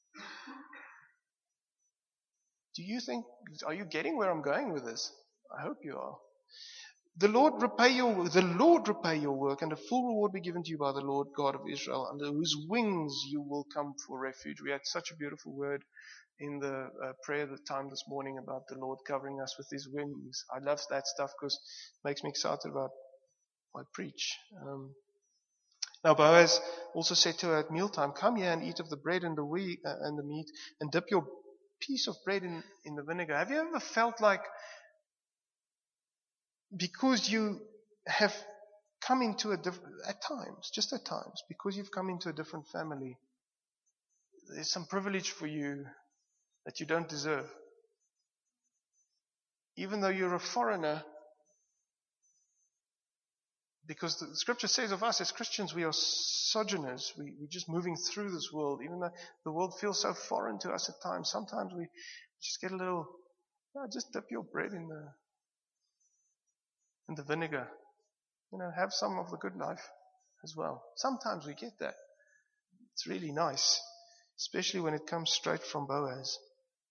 Are you getting where I'm going with this? I hope you are. The Lord repay your work, and a full reward be given to you by the Lord God of Israel, under whose wings you will come for refuge. We had such a beautiful word in the prayer time this morning about the Lord covering us with his wings. I love that stuff because it makes me excited about what I preach. Now Boaz also said to her at mealtime, come here and eat of the bread and the meat, and dip your piece of bread in the vinegar. Have you ever felt like, because you have come into at times, because you've come into a different family, there's some privilege for you that you don't deserve. Even though you're a foreigner, because the scripture says of us as Christians, we are sojourners. We're just moving through this world. Even though the world feels so foreign to us at times, sometimes we just get a little, just dip your bread in the vinegar. Have some of the good life as well. Sometimes we get that. It's really nice, especially when it comes straight from Boaz.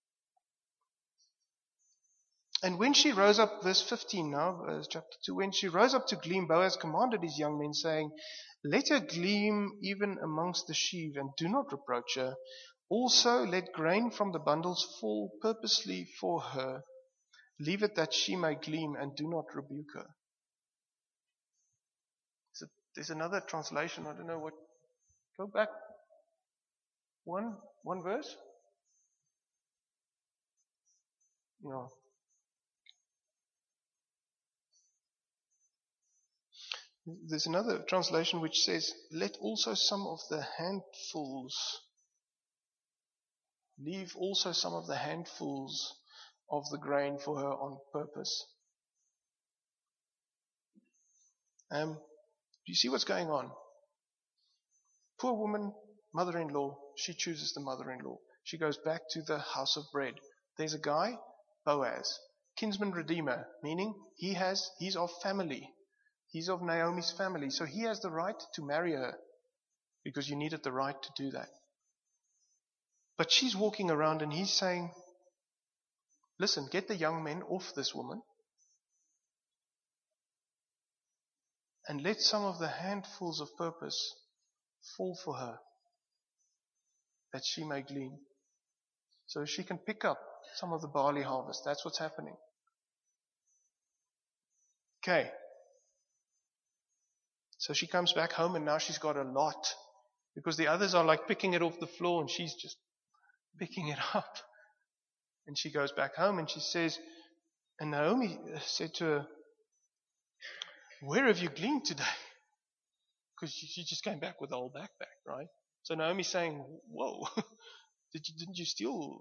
And when she rose up, verse 15 now, chapter 2, when she rose up to glean, Boaz commanded his young men, saying, let her glean even amongst the sheaf, and do not reproach her. Also let grain from the bundles fall purposely for her. Leave it that she may glean, and do not rebuke her. So there's another translation, I don't know what. Go back one verse. Yeah. There's another translation which says, let also some of the handfuls, leave also some of the handfuls of the grain for her on purpose. Do you see what's going on? Poor woman, mother-in-law, she chooses the mother-in-law. She goes back to the house of bread. There's a guy, Boaz, kinsman redeemer, meaning he's of family. He's of Naomi's family. So he has the right to marry her because you needed the right to do that. But she's walking around and he's saying, listen, get the young men off this woman and let some of the handfuls of purpose fall for her that she may glean. So she can pick up some of the barley harvest. That's what's happening. Okay. So she comes back home and now she's got a lot because the others are like picking it off the floor and she's just picking it up. And she goes back home and she says, and Naomi said to her, where have you gleaned today? Because she just came back with the whole backpack, right? So Naomi's saying, whoa, didn't you steal,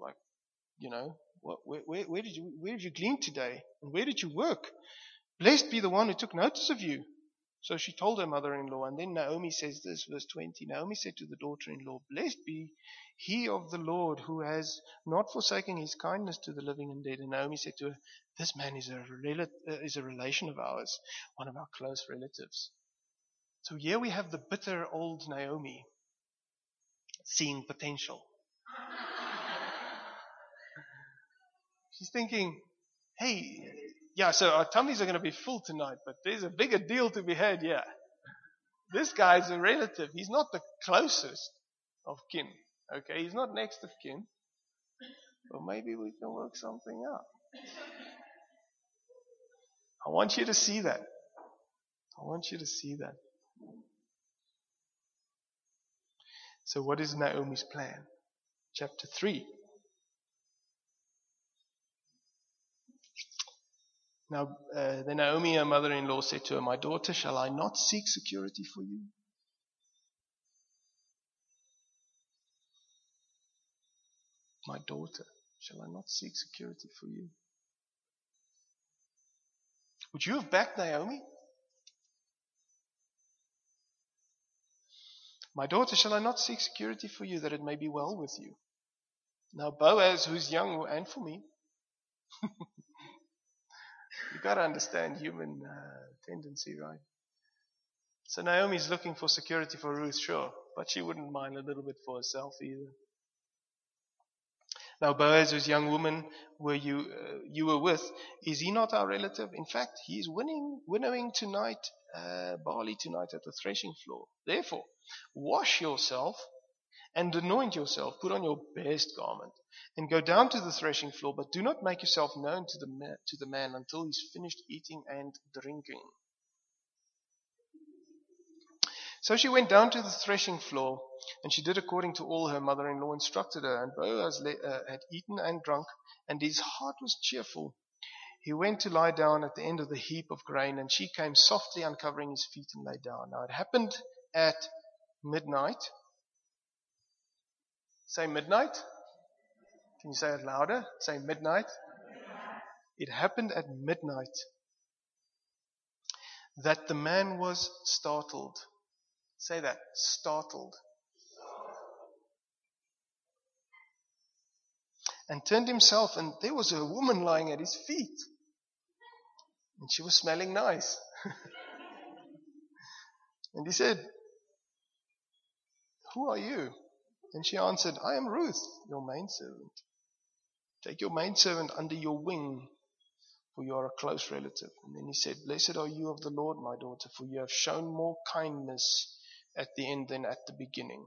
where have you gleaned today? And where did you work? Blessed be the one who took notice of you. So she told her mother-in-law, and then Naomi says this, verse 20, Naomi said to the daughter-in-law, blessed be he of the Lord who has not forsaken his kindness to the living and dead. And Naomi said to her, this man is a relation of ours, one of our close relatives. So here we have the bitter old Naomi seeing potential. She's thinking, hey, yeah, so our tummies are going to be full tonight, but there's a bigger deal to be had here. This guy's a relative. He's not the closest of kin. Okay, he's not next of kin. Well, maybe we can work something out. I want you to see that. I want you to see that. So what is Naomi's plan? Chapter 3. Now, then Naomi, her mother-in-law, said to her, "My daughter, shall I not seek security for you?" My daughter, shall I not seek security for you? Would you have backed Naomi? My daughter, shall I not seek security for you, that it may be well with you? Now Boaz, who's young, and for me, you've got to understand human tendency, right? So Naomi's looking for security for Ruth, sure, but she wouldn't mind a little bit for herself either. Now Boaz, whose young woman you were with, is he not our relative? In fact, he is winnowing tonight, barley tonight at the threshing floor. Therefore, wash yourself and anoint yourself, put on your best garment, and go down to the threshing floor, but do not make yourself known to the man until he's finished eating and drinking. So she went down to the threshing floor, and she did according to all her mother-in-law instructed her. And Boaz had eaten and drunk, and his heart was cheerful. He went to lie down at the end of the heap of grain, and she came softly uncovering his feet and lay down. Now it happened at midnight. Say midnight. Can you say it louder? Say midnight. It happened at midnight that the man was startled. Say that, startled. And turned himself, and there was a woman lying at his feet. And she was smelling nice. And he said, "Who are you?" And she answered, "I am Ruth, your maidservant. Take your maidservant under your wing, for you are a close relative." And then he said, "Blessed are you of the Lord, my daughter, for you have shown more kindness at the end than at the beginning,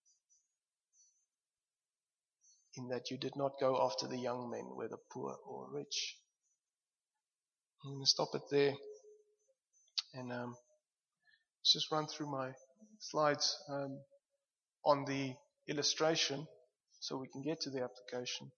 in that you did not go after the young men, whether poor or rich." I'm going to stop it there. And let's just run through my slides on the illustration so we can get to the application.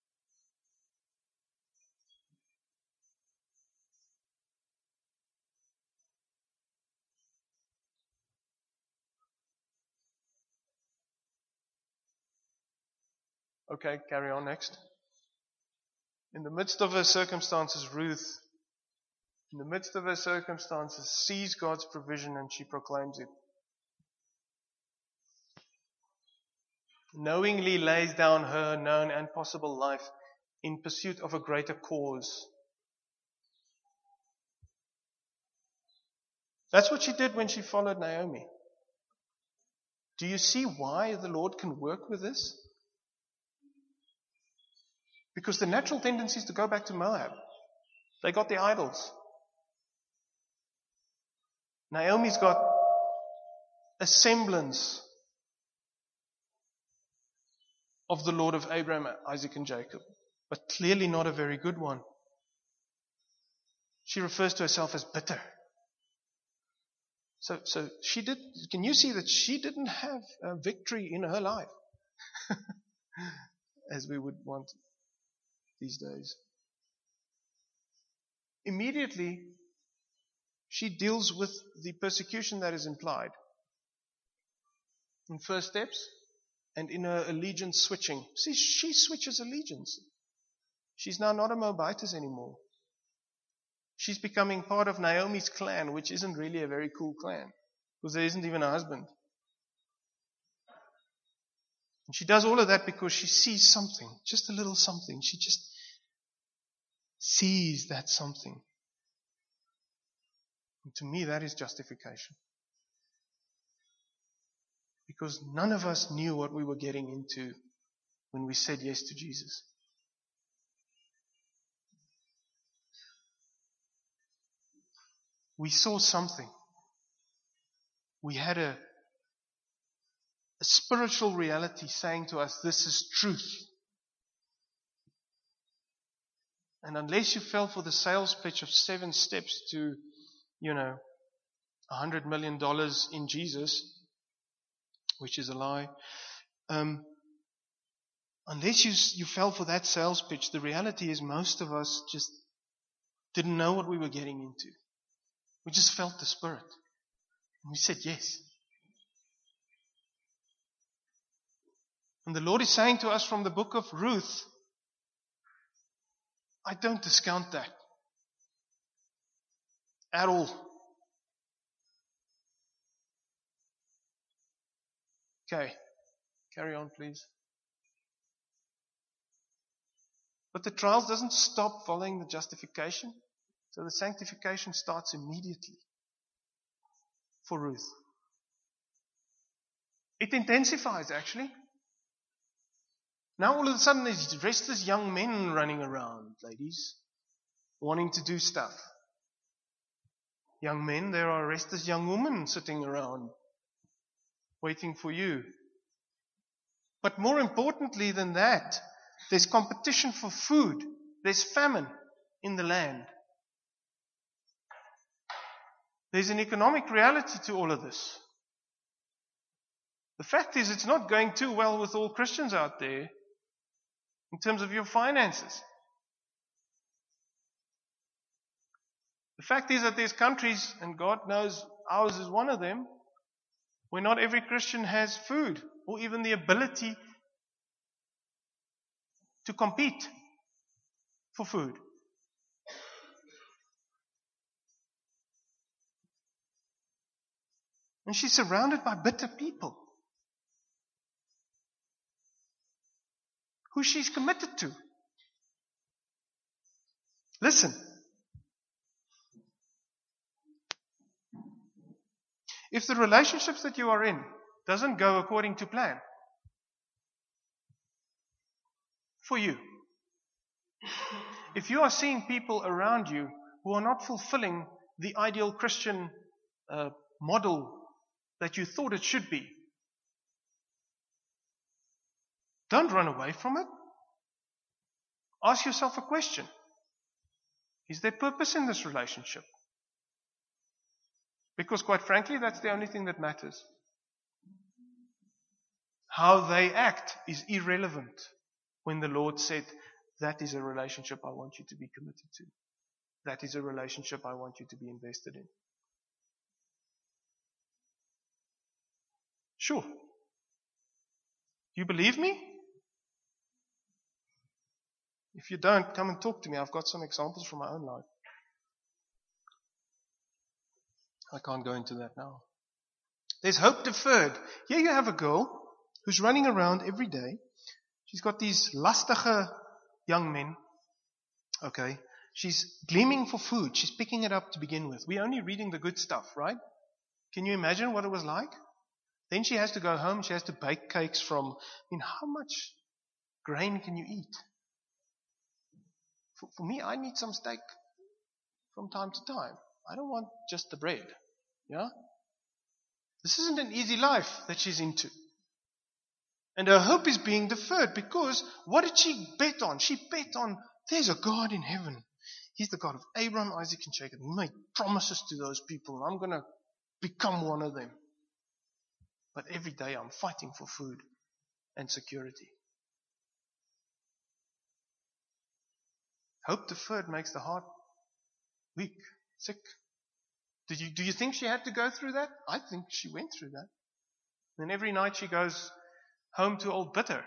Okay, carry on next. In the midst of her circumstances, Ruth, in the midst of her circumstances, sees God's provision and she proclaims it. Knowingly lays down her known and possible life in pursuit of a greater cause. That's what she did when she followed Naomi. Do you see why the Lord can work with this? Because the natural tendency is to go back to Moab. They got the idols. Naomi's got a semblance of the Lord of Abraham, Isaac, and Jacob, but clearly not a very good one. She refers to herself as bitter. So she did. Can you see that she didn't have a victory in her life, as we would want these days? Immediately, she deals with the persecution that is implied in first steps and in her allegiance switching. See, she switches allegiance. She's now not a Moabitess anymore. She's becoming part of Naomi's clan, which isn't really a very cool clan, because there isn't even a husband. And she does all of that because she sees something, just a little something. She just sees that something. And to me, that is justification. Because none of us knew what we were getting into when we said yes to Jesus. We saw something. We had a spiritual reality saying to us, this is truth. And unless you fell for the sales pitch of 7 steps to, $100 million in Jesus, which is a lie, unless you fell for that sales pitch, the reality is most of us just didn't know what we were getting into. We just felt the Spirit. And we said yes. And the Lord is saying to us from the book of Ruth, I don't discount that at all. Okay, carry on please. But the trials doesn't stop following the justification. So the sanctification starts immediately for Ruth. It intensifies actually. Now all of a sudden there's restless young men running around, ladies, wanting to do stuff. Young men, there are restless young women sitting around, waiting for you. But more importantly than that, there's competition for food. There's famine in the land. There's an economic reality to all of this. The fact is, it's not going too well with all Christians out there in terms of your finances. The fact is that there's countries, and God knows ours is one of them, where not every Christian has food or even the ability to compete for food. And she's surrounded by bitter people who she's committed to. Listen. If the relationships that you are in doesn't go according to plan for you, if you are seeing people around you who are not fulfilling the ideal Christian model that you thought it should be, don't run away from it. Ask yourself a question. Is there purpose in this relationship? Because quite frankly, that's the only thing that matters. How they act is irrelevant when the Lord said, that is a relationship I want you to be committed to. That is a relationship I want you to be invested in. Sure. You believe me? If you don't, come and talk to me. I've got some examples from my own life. I can't go into that now. There's hope deferred. Here you have a girl who's running around every day. She's got these lustige young men. Okay. She's gleaming for food. She's picking it up to begin with. We're only reading the good stuff, right? Can you imagine what it was like? Then she has to go home. She has to bake cakes from, how much grain can you eat? For me, I need some steak from time to time. I don't want just the bread. Yeah? This isn't an easy life that she's into. And her hope is being deferred because what did she bet on? She bet on there's a God in heaven. He's the God of Abraham, Isaac, and Jacob. He made promises to those people. I'm going to become one of them. But every day I'm fighting for food and security. Hope deferred makes the heart weak, sick. Do you think she had to go through that? I think she went through that. Then every night she goes home to old bitter.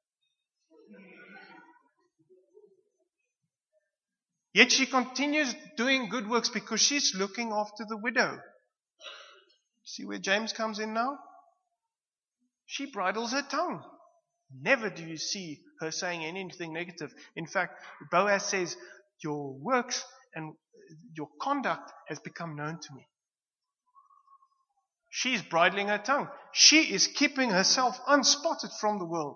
Yet she continues doing good works because she's looking after the widow. See where James comes in now? She bridles her tongue. Never do you see her saying anything negative. In fact, Boaz says, your works and your conduct has become known to me. She is bridling her tongue. She is keeping herself unspotted from the world.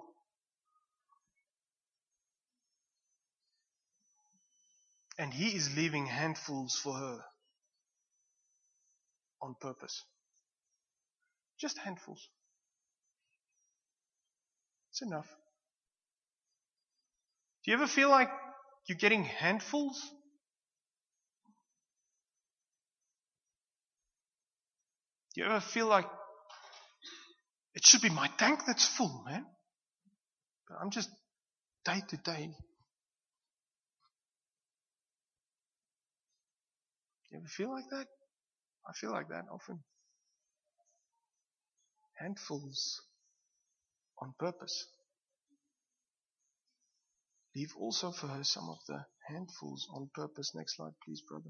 And he is leaving handfuls for her on purpose. Just handfuls. It's enough. Do you ever feel like you're getting handfuls? Do you ever feel like it should be my tank that's full, man? But I'm just day to day. You ever feel like that? I feel like that often. Handfuls on purpose. Leave also for her some of the handfuls on purpose. Next slide, please, brother.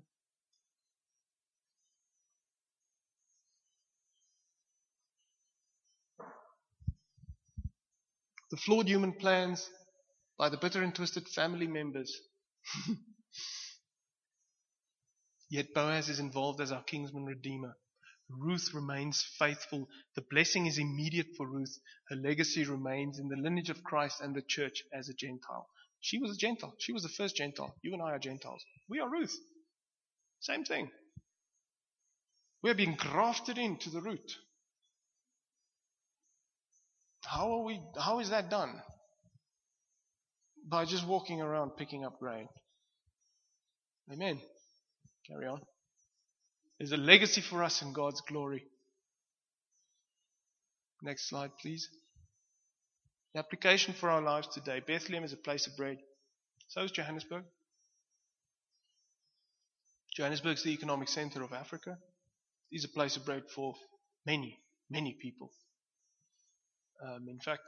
The flawed human plans by the bitter and twisted family members. Yet Boaz is involved as our kinsman redeemer. Ruth remains faithful. The blessing is immediate for Ruth. Her legacy remains in the lineage of Christ and the church as a Gentile. She was a Gentile. She was the first Gentile. You and I are Gentiles. We are Ruth. Same thing. We're being grafted into the root. How is that done? By just walking around picking up grain. Amen. Carry on. There's a legacy for us in God's glory. Next slide, please. The application for our lives today. Bethlehem is a place of bread. So is Johannesburg. Johannesburg is the economic center of Africa. It is a place of bread for many, many people. In fact,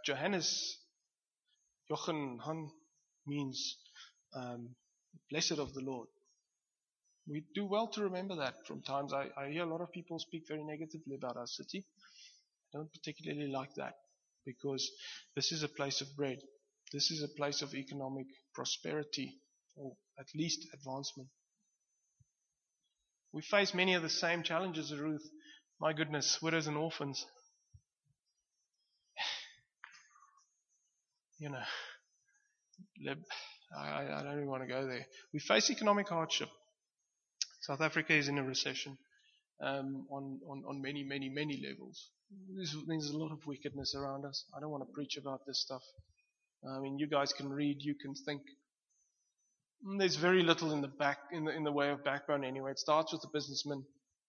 Jochen means blessed of the Lord. We do well to remember that. From times I hear a lot of people speak very negatively about our city. I don't particularly like that, because this is a place of bread. This is a place of economic prosperity, or at least advancement. We face many of the same challenges as Ruth. My goodness, widows and orphans. You know, I don't even want to go there. We face economic hardship. South Africa is in a recession on many, many, many levels. There's a lot of wickedness around us. I don't want to preach about this stuff. I mean, you guys can read, you can think. There's very little in the way of backbone anyway. It starts with the businessman.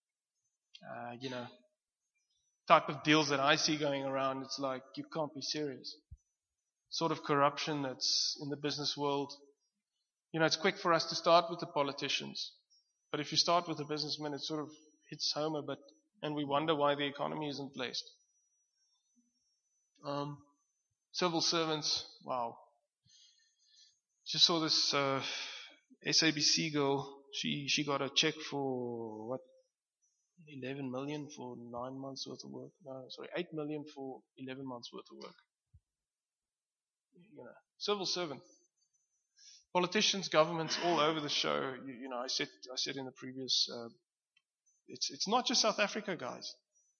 Type of deals that I see going around, it's like, you can't be serious. Sort of corruption that's in the business world. It's quick for us to start with the politicians. But if you start with the businessmen, it sort of hits home a bit. And we wonder why the economy isn't blessed. Civil servants, wow. Just saw this SABC girl. She got a check for 11 million for 9 months worth of work. 8 million for 11 months worth of work. Civil servant. Politicians, governments, all over the show. I said in the previous. It's not just South Africa, guys.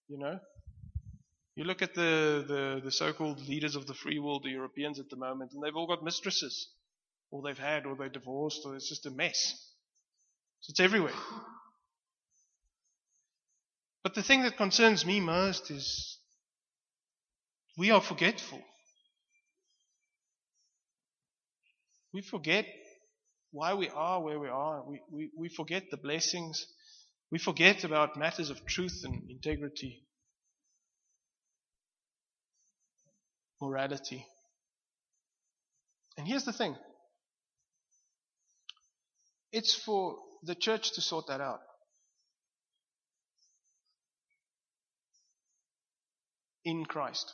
You look at the so-called leaders of the free world, the Europeans at the moment, and they've all got mistresses, or they've had, or they're divorced, or it's just a mess. So it's everywhere. But the thing that concerns me most is we are forgetful. We forget why we are where we are. We forget the blessings. We forget about matters of truth and integrity, morality. And here's the thing. It's for the church to sort that out. In Christ.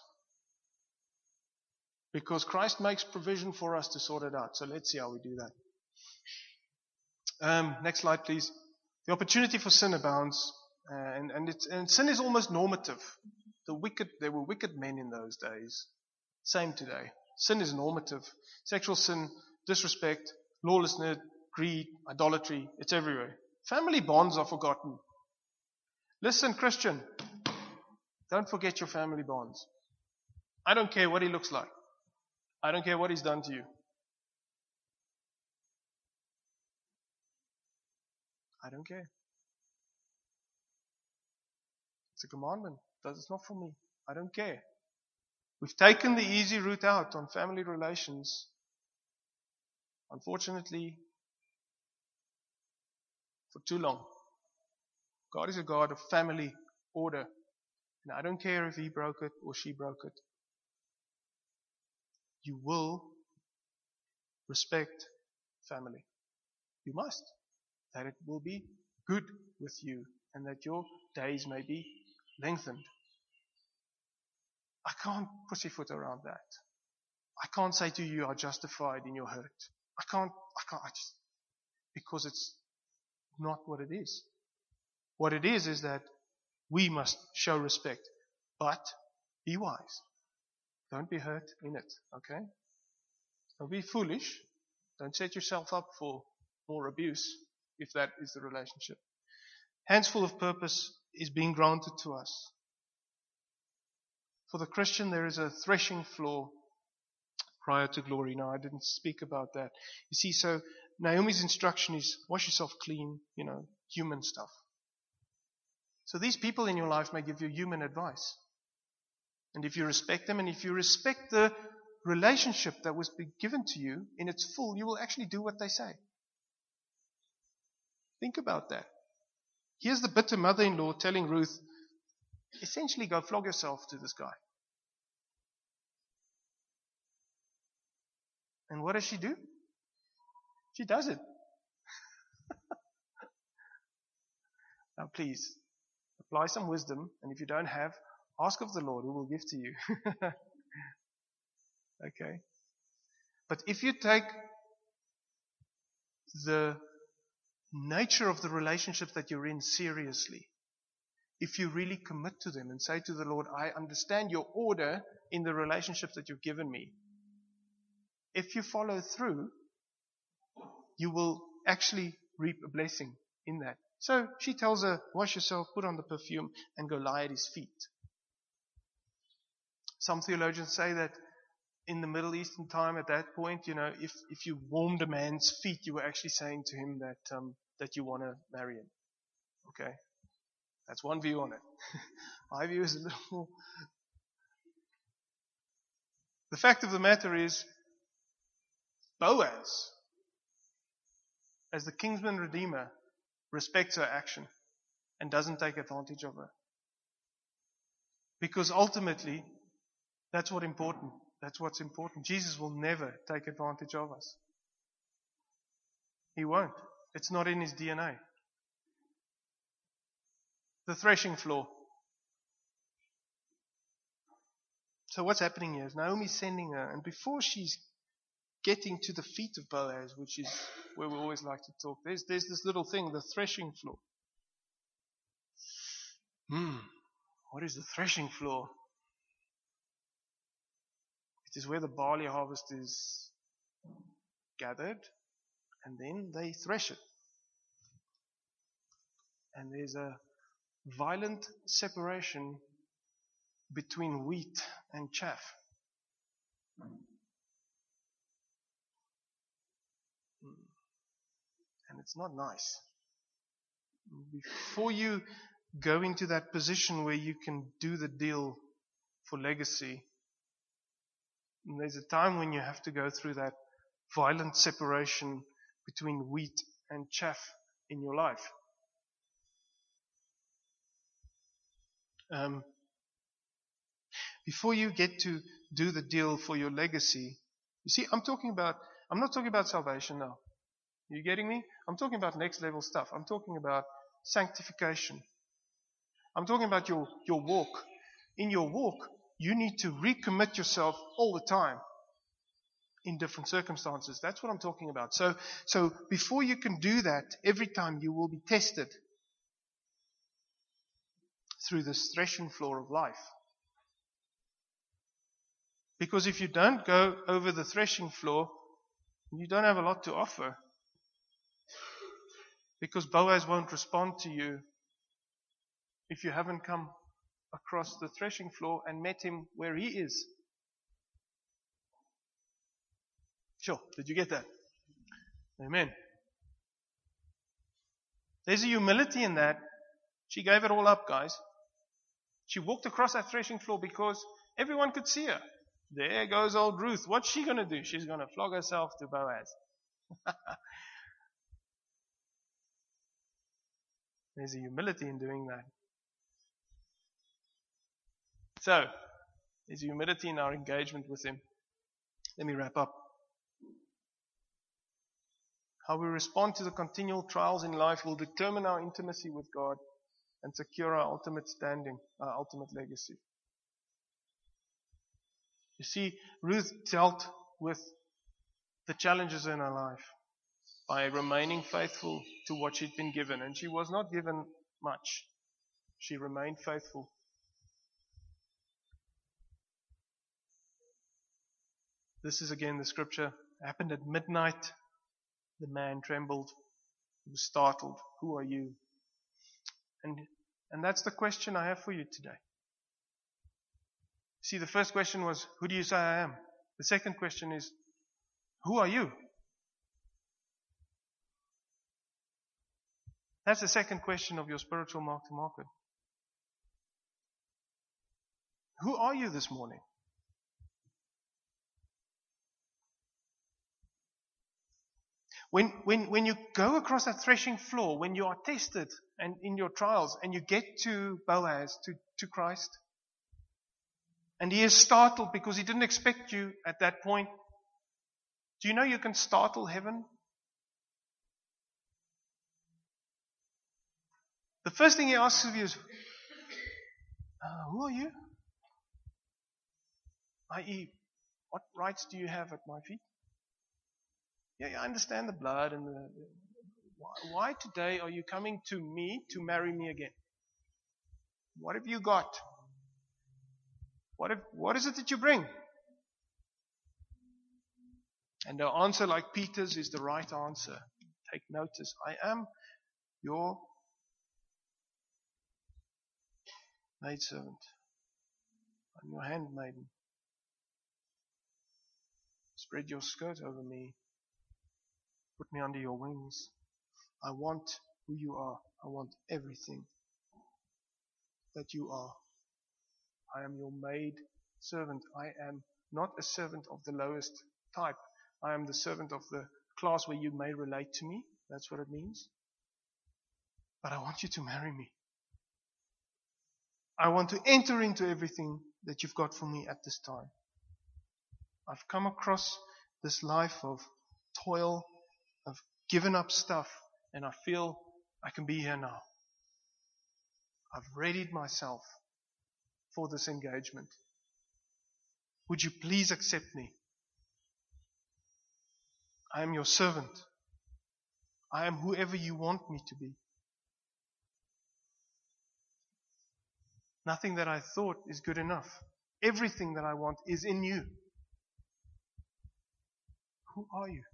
Because Christ makes provision for us to sort it out. So let's see how we do that. Next slide, please. The opportunity for sin abounds, and sin is almost normative. There were wicked men in those days. Same today. Sin is normative. Sexual sin, disrespect, lawlessness, greed, idolatry, it's everywhere. Family bonds are forgotten. Listen, Christian, don't forget your family bonds. I don't care what he looks like. I don't care what he's done to you. I don't care. It's a commandment. It's not for me. I don't care. We've taken the easy route out on family relations. Unfortunately, for too long, God is a God of family order. And I don't care if he broke it or she broke it. You will respect family. You must. That it will be good with you and that your days may be lengthened. I can't pussyfoot around that. I can't say to you, you are justified in your hurt. Because it's not what it is. What it is that we must show respect. But be wise. Don't be hurt in it, okay? Don't be foolish. Don't set yourself up for more abuse, if that is the relationship. Hands full of purpose is being granted to us. For the Christian, there is a threshing floor prior to glory. Now, I didn't speak about that. You see, so Naomi's instruction is wash yourself clean, human stuff. So these people in your life may give you human advice. And if you respect them, and if you respect the relationship that was given to you in its full, you will actually do what they say. Think about that. Here's the bitter mother-in-law telling Ruth, essentially go flog yourself to this guy. And what does she do? She does it. Now please, apply some wisdom, and if you don't have, ask of the Lord who will give to you. Okay? But if you take the nature of the relationship that you're in seriously, if you really commit to them and say to the Lord, I understand your order in the relationship that you've given me. If you follow through, you will actually reap a blessing in that. So she tells her, wash yourself, put on the perfume, and go lie at his feet. Some theologians say that in the Middle Eastern time at that point, if you warmed a man's feet, you were actually saying to him that you want to marry him. Okay? That's one view on it. My view is a little... The fact of the matter is, Boaz, as the kinsman redeemer, respects her action and doesn't take advantage of her. Because ultimately, that's what's important. That's what's important. Jesus will never take advantage of us. He won't. It's not in his DNA. The threshing floor. So what's happening here is Naomi's sending her, and before she's getting to the feet of Boaz, which is where we always like to talk, there's this little thing, the threshing floor. What is the threshing floor? It is where the barley harvest is gathered, and then they thresh it. And there's a violent separation between wheat and chaff. And it's not nice. Before you go into that position where you can do the deal for legacy, there's a time when you have to go through that violent separation between wheat and chaff in your life. Before you get to do the deal for your legacy, you see, I'm not talking about salvation now. You getting me? I'm talking about next level stuff. I'm talking about sanctification. I'm talking about your walk. In your walk, you need to recommit yourself all the time in different circumstances. That's what I'm talking about. So before you can do that, every time you will be tested through this threshing floor of life. Because if you don't go over the threshing floor, you don't have a lot to offer. Because Boaz won't respond to you if you haven't come across the threshing floor and met him where he is. Sure, did you get that? Amen. There's a humility in that. She gave it all up, guys. She walked across that threshing floor because everyone could see her. There goes old Ruth. What's she going to do? She's going to flog herself to Boaz. There's a humility in doing that. So, there's humility in our engagement with Him. Let me wrap up. How we respond to the continual trials in life will determine our intimacy with God and secure our ultimate standing, our ultimate legacy. You see, Ruth dealt with the challenges in her life by remaining faithful to what she'd been given. And she was not given much. She remained faithful. This is again the scripture. It happened at midnight. The man trembled. He was startled. Who are you? And that's the question I have for you today. See, the first question was, who do you say I am? The second question is, who are you? That's the second question of your spiritual mark to market. Who are you this morning? When you go across that threshing floor, when you are tested and in your trials and you get to Boaz, to Christ, and he is startled because he didn't expect you at that point, do you know you can startle heaven? The first thing he asks of you is, who are you? I.e., what rights do you have at my feet? Yeah, I understand the blood and the... Why today are you coming to me to marry me again? What have you got? What is it that you bring? And the answer, like Peter's, is the right answer. Take notice. I am your maidservant. I'm your handmaiden. Spread your skirt over me. Put me under your wings. I want who you are. I want everything that you are. I am your maid servant. I am not a servant of the lowest type. I am the servant of the class where you may relate to me. That's what it means. But I want you to marry me. I want to enter into everything that you've got for me at this time. I've come across this life of toil, of given up stuff, and I feel I can be here now. I've readied myself for this engagement. Would you please accept me? I am your servant. I am whoever you want me to be. Nothing that I thought is good enough. Everything that I want is in you. Who are you?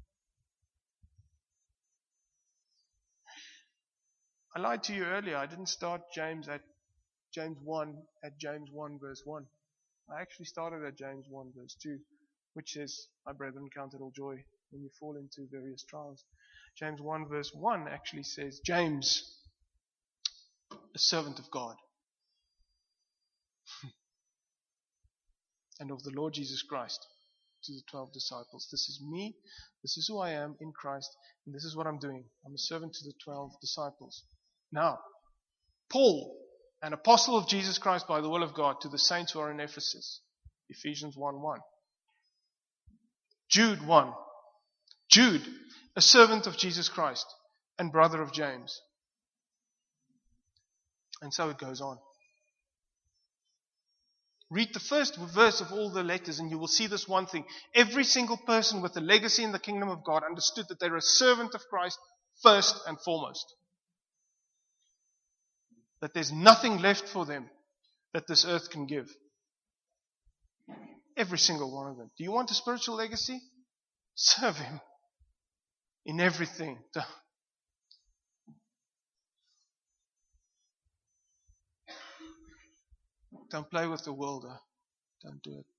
I lied to you earlier. I didn't start James 1 verse 1. I actually started at James 1 verse 2, which says, my brethren, count it all joy when you fall into various trials. James 1 verse 1 actually says, James, a servant of God and of the Lord Jesus Christ, to the 12 disciples. This is me, this is who I am in Christ, and this is what I'm doing. I'm a servant to the 12 disciples. Now, Paul, an apostle of Jesus Christ by the will of God, to the saints who are in Ephesus. Ephesians 1:1. Jude 1. Jude, a servant of Jesus Christ and brother of James. And so it goes on. Read the first verse of all the letters and you will see this one thing. Every single person with a legacy in the kingdom of God understood that they're a servant of Christ first and foremost. That there's nothing left for them that this earth can give. Every single one of them. Do you want a spiritual legacy? Serve Him in everything. Don't play with the world. Don't do it.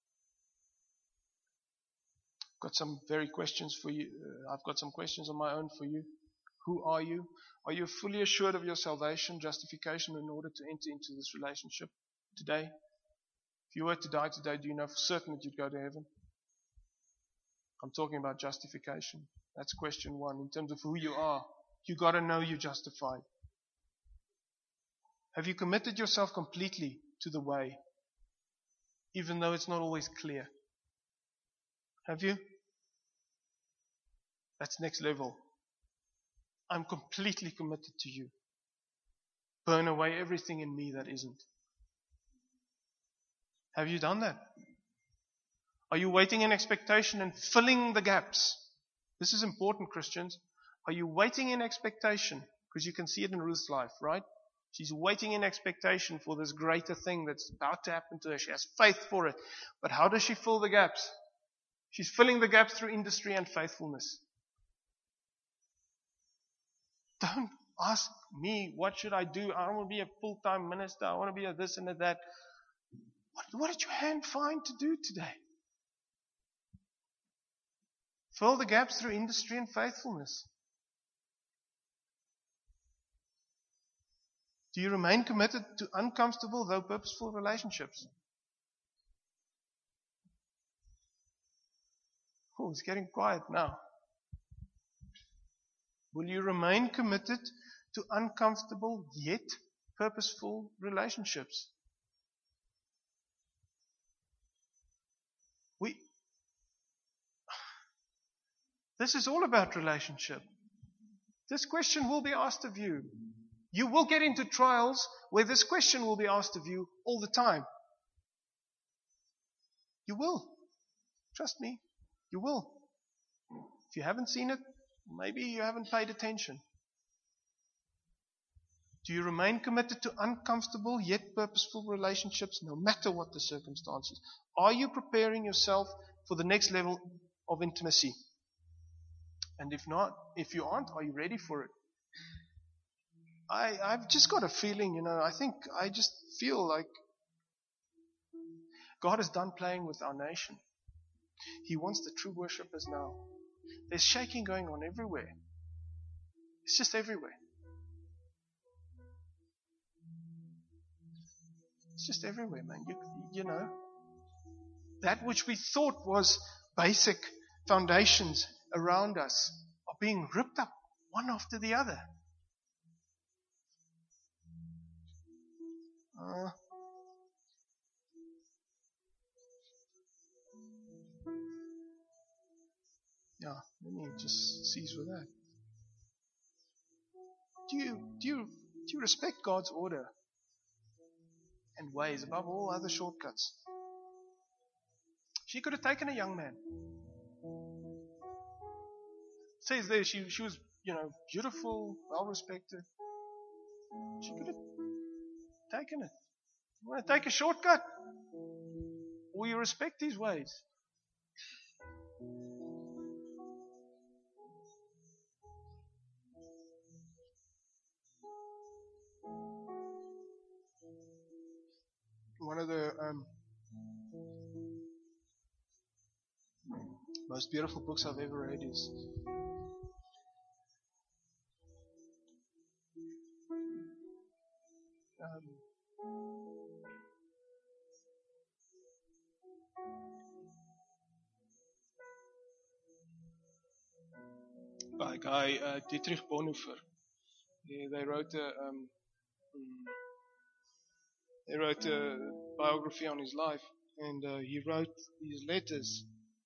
I've got some questions for you. I've got some questions on my own for you. Who are you? Are you fully assured of your salvation, justification in order to enter into this relationship today? If you were to die today, do you know for certain that you'd go to heaven? I'm talking about justification. That's question one. In terms of who you are, you got to know you're justified. Have you committed yourself completely to the way, even though it's not always clear? Have you? That's next level. I'm completely committed to you. Burn away everything in me that isn't. Have you done that? Are you waiting in expectation and filling the gaps? This is important, Christians. Are you waiting in expectation? Because you can see it in Ruth's life, right? She's waiting in expectation for this greater thing that's about to happen to her. She has faith for it. But how does she fill the gaps? She's filling the gaps through industry and faithfulness. Don't ask me, what should I do? I want to be a full-time minister. I want to be a this and a that. What did your hand find to do today? Fill the gaps through industry and faithfulness. Do you remain committed to uncomfortable though purposeful relationships? Oh, it's getting quiet now. Will you remain committed to uncomfortable yet purposeful relationships? This is all about relationship. This question will be asked of you. You will get into trials where this question will be asked of you all the time. You will. Trust me. You will. If you haven't seen it, maybe you haven't paid attention. Do you remain committed to uncomfortable yet purposeful relationships no matter what the circumstances? Are you preparing yourself for the next level of intimacy? And if not, if you aren't, are you ready for it? I've just got a feeling, I just feel like God is done playing with our nation. He wants the true worshippers now. There's shaking going on everywhere. It's just everywhere. It's just everywhere, man. You know, that which we thought was basic foundations around us are being ripped up one after the other. Let me just cease with that. Do you respect God's order and ways above all other shortcuts? She could have taken a young man. It says there she was, beautiful, well respected. She could have taken it. You want to take a shortcut? Or you respect his ways? One of the most beautiful books I've ever read is by a guy, Dietrich Bonhoeffer. They wrote a biography on his life, and he wrote these letters.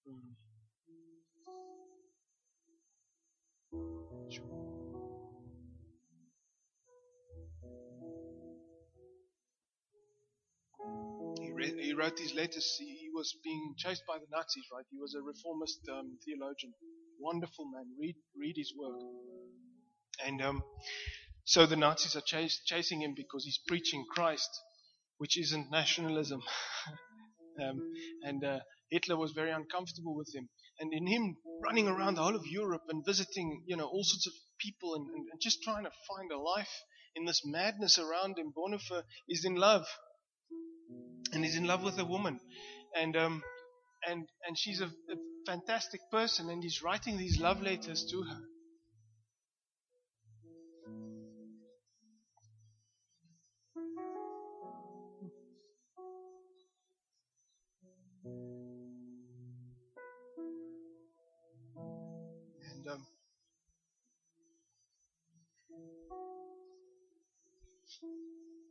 He wrote these letters. He was being chased by the Nazis, right? He was a reformist theologian. Wonderful man. Read his work. And so the Nazis are chasing him because he's preaching Christ, which isn't nationalism. And Hitler was very uncomfortable with him. And in him running around the whole of Europe and visiting, all sorts of people and just trying to find a life in this madness around him, Bonhoeffer is in love. And he's in love with a woman. And she's a fantastic person, and he's writing these love letters to her.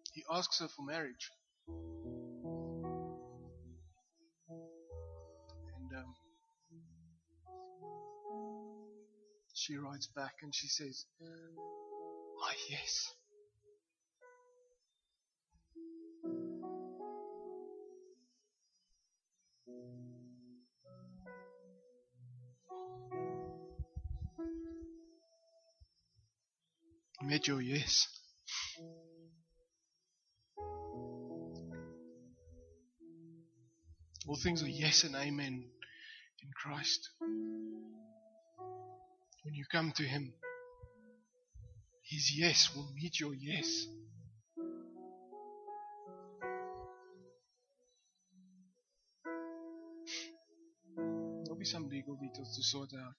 He asks her for marriage. And she writes back and she says, "My yes." Met your yes. All things are yes and amen in Christ. When you come to Him, His yes will meet your yes. There'll be some legal details to sort out.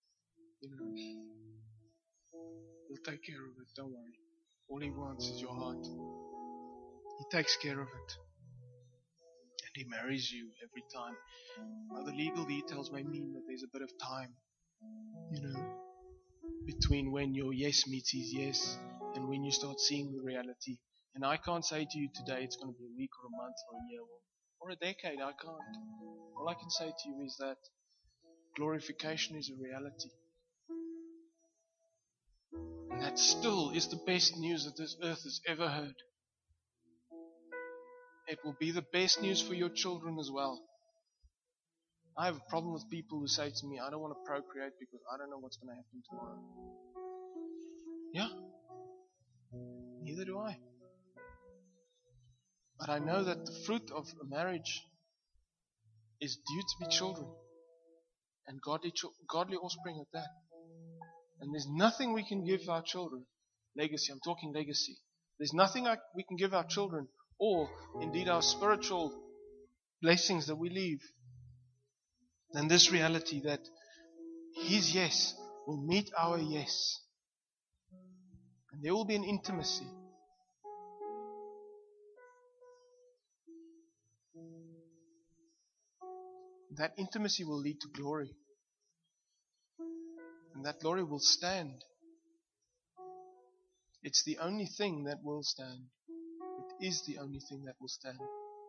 He'll take care of it, don't worry. All He wants is your heart. He takes care of it. And He marries you every time. Now, the legal details may mean that there's a bit of time, between when your yes meets His yes and when you start seeing the reality. And I can't say to you today it's going to be a week or a month or a year or a decade. I can't. All I can say to you is that glorification is a reality. And that still is the best news that this earth has ever heard. It will be the best news for your children as well. I have a problem with people who say to me, I don't want to procreate because I don't know what's going to happen tomorrow. Yeah, neither do I. But I know that the fruit of a marriage is due to be children. And godly offspring at that. And there's nothing we can give our children. Legacy, I'm talking legacy. There's nothing we can give our children, or indeed our spiritual blessings that we leave, than this reality that His yes will meet our yes. And there will be an intimacy. That intimacy will lead to glory. And that glory will stand. It's the only thing that will stand. It is the only thing that will stand.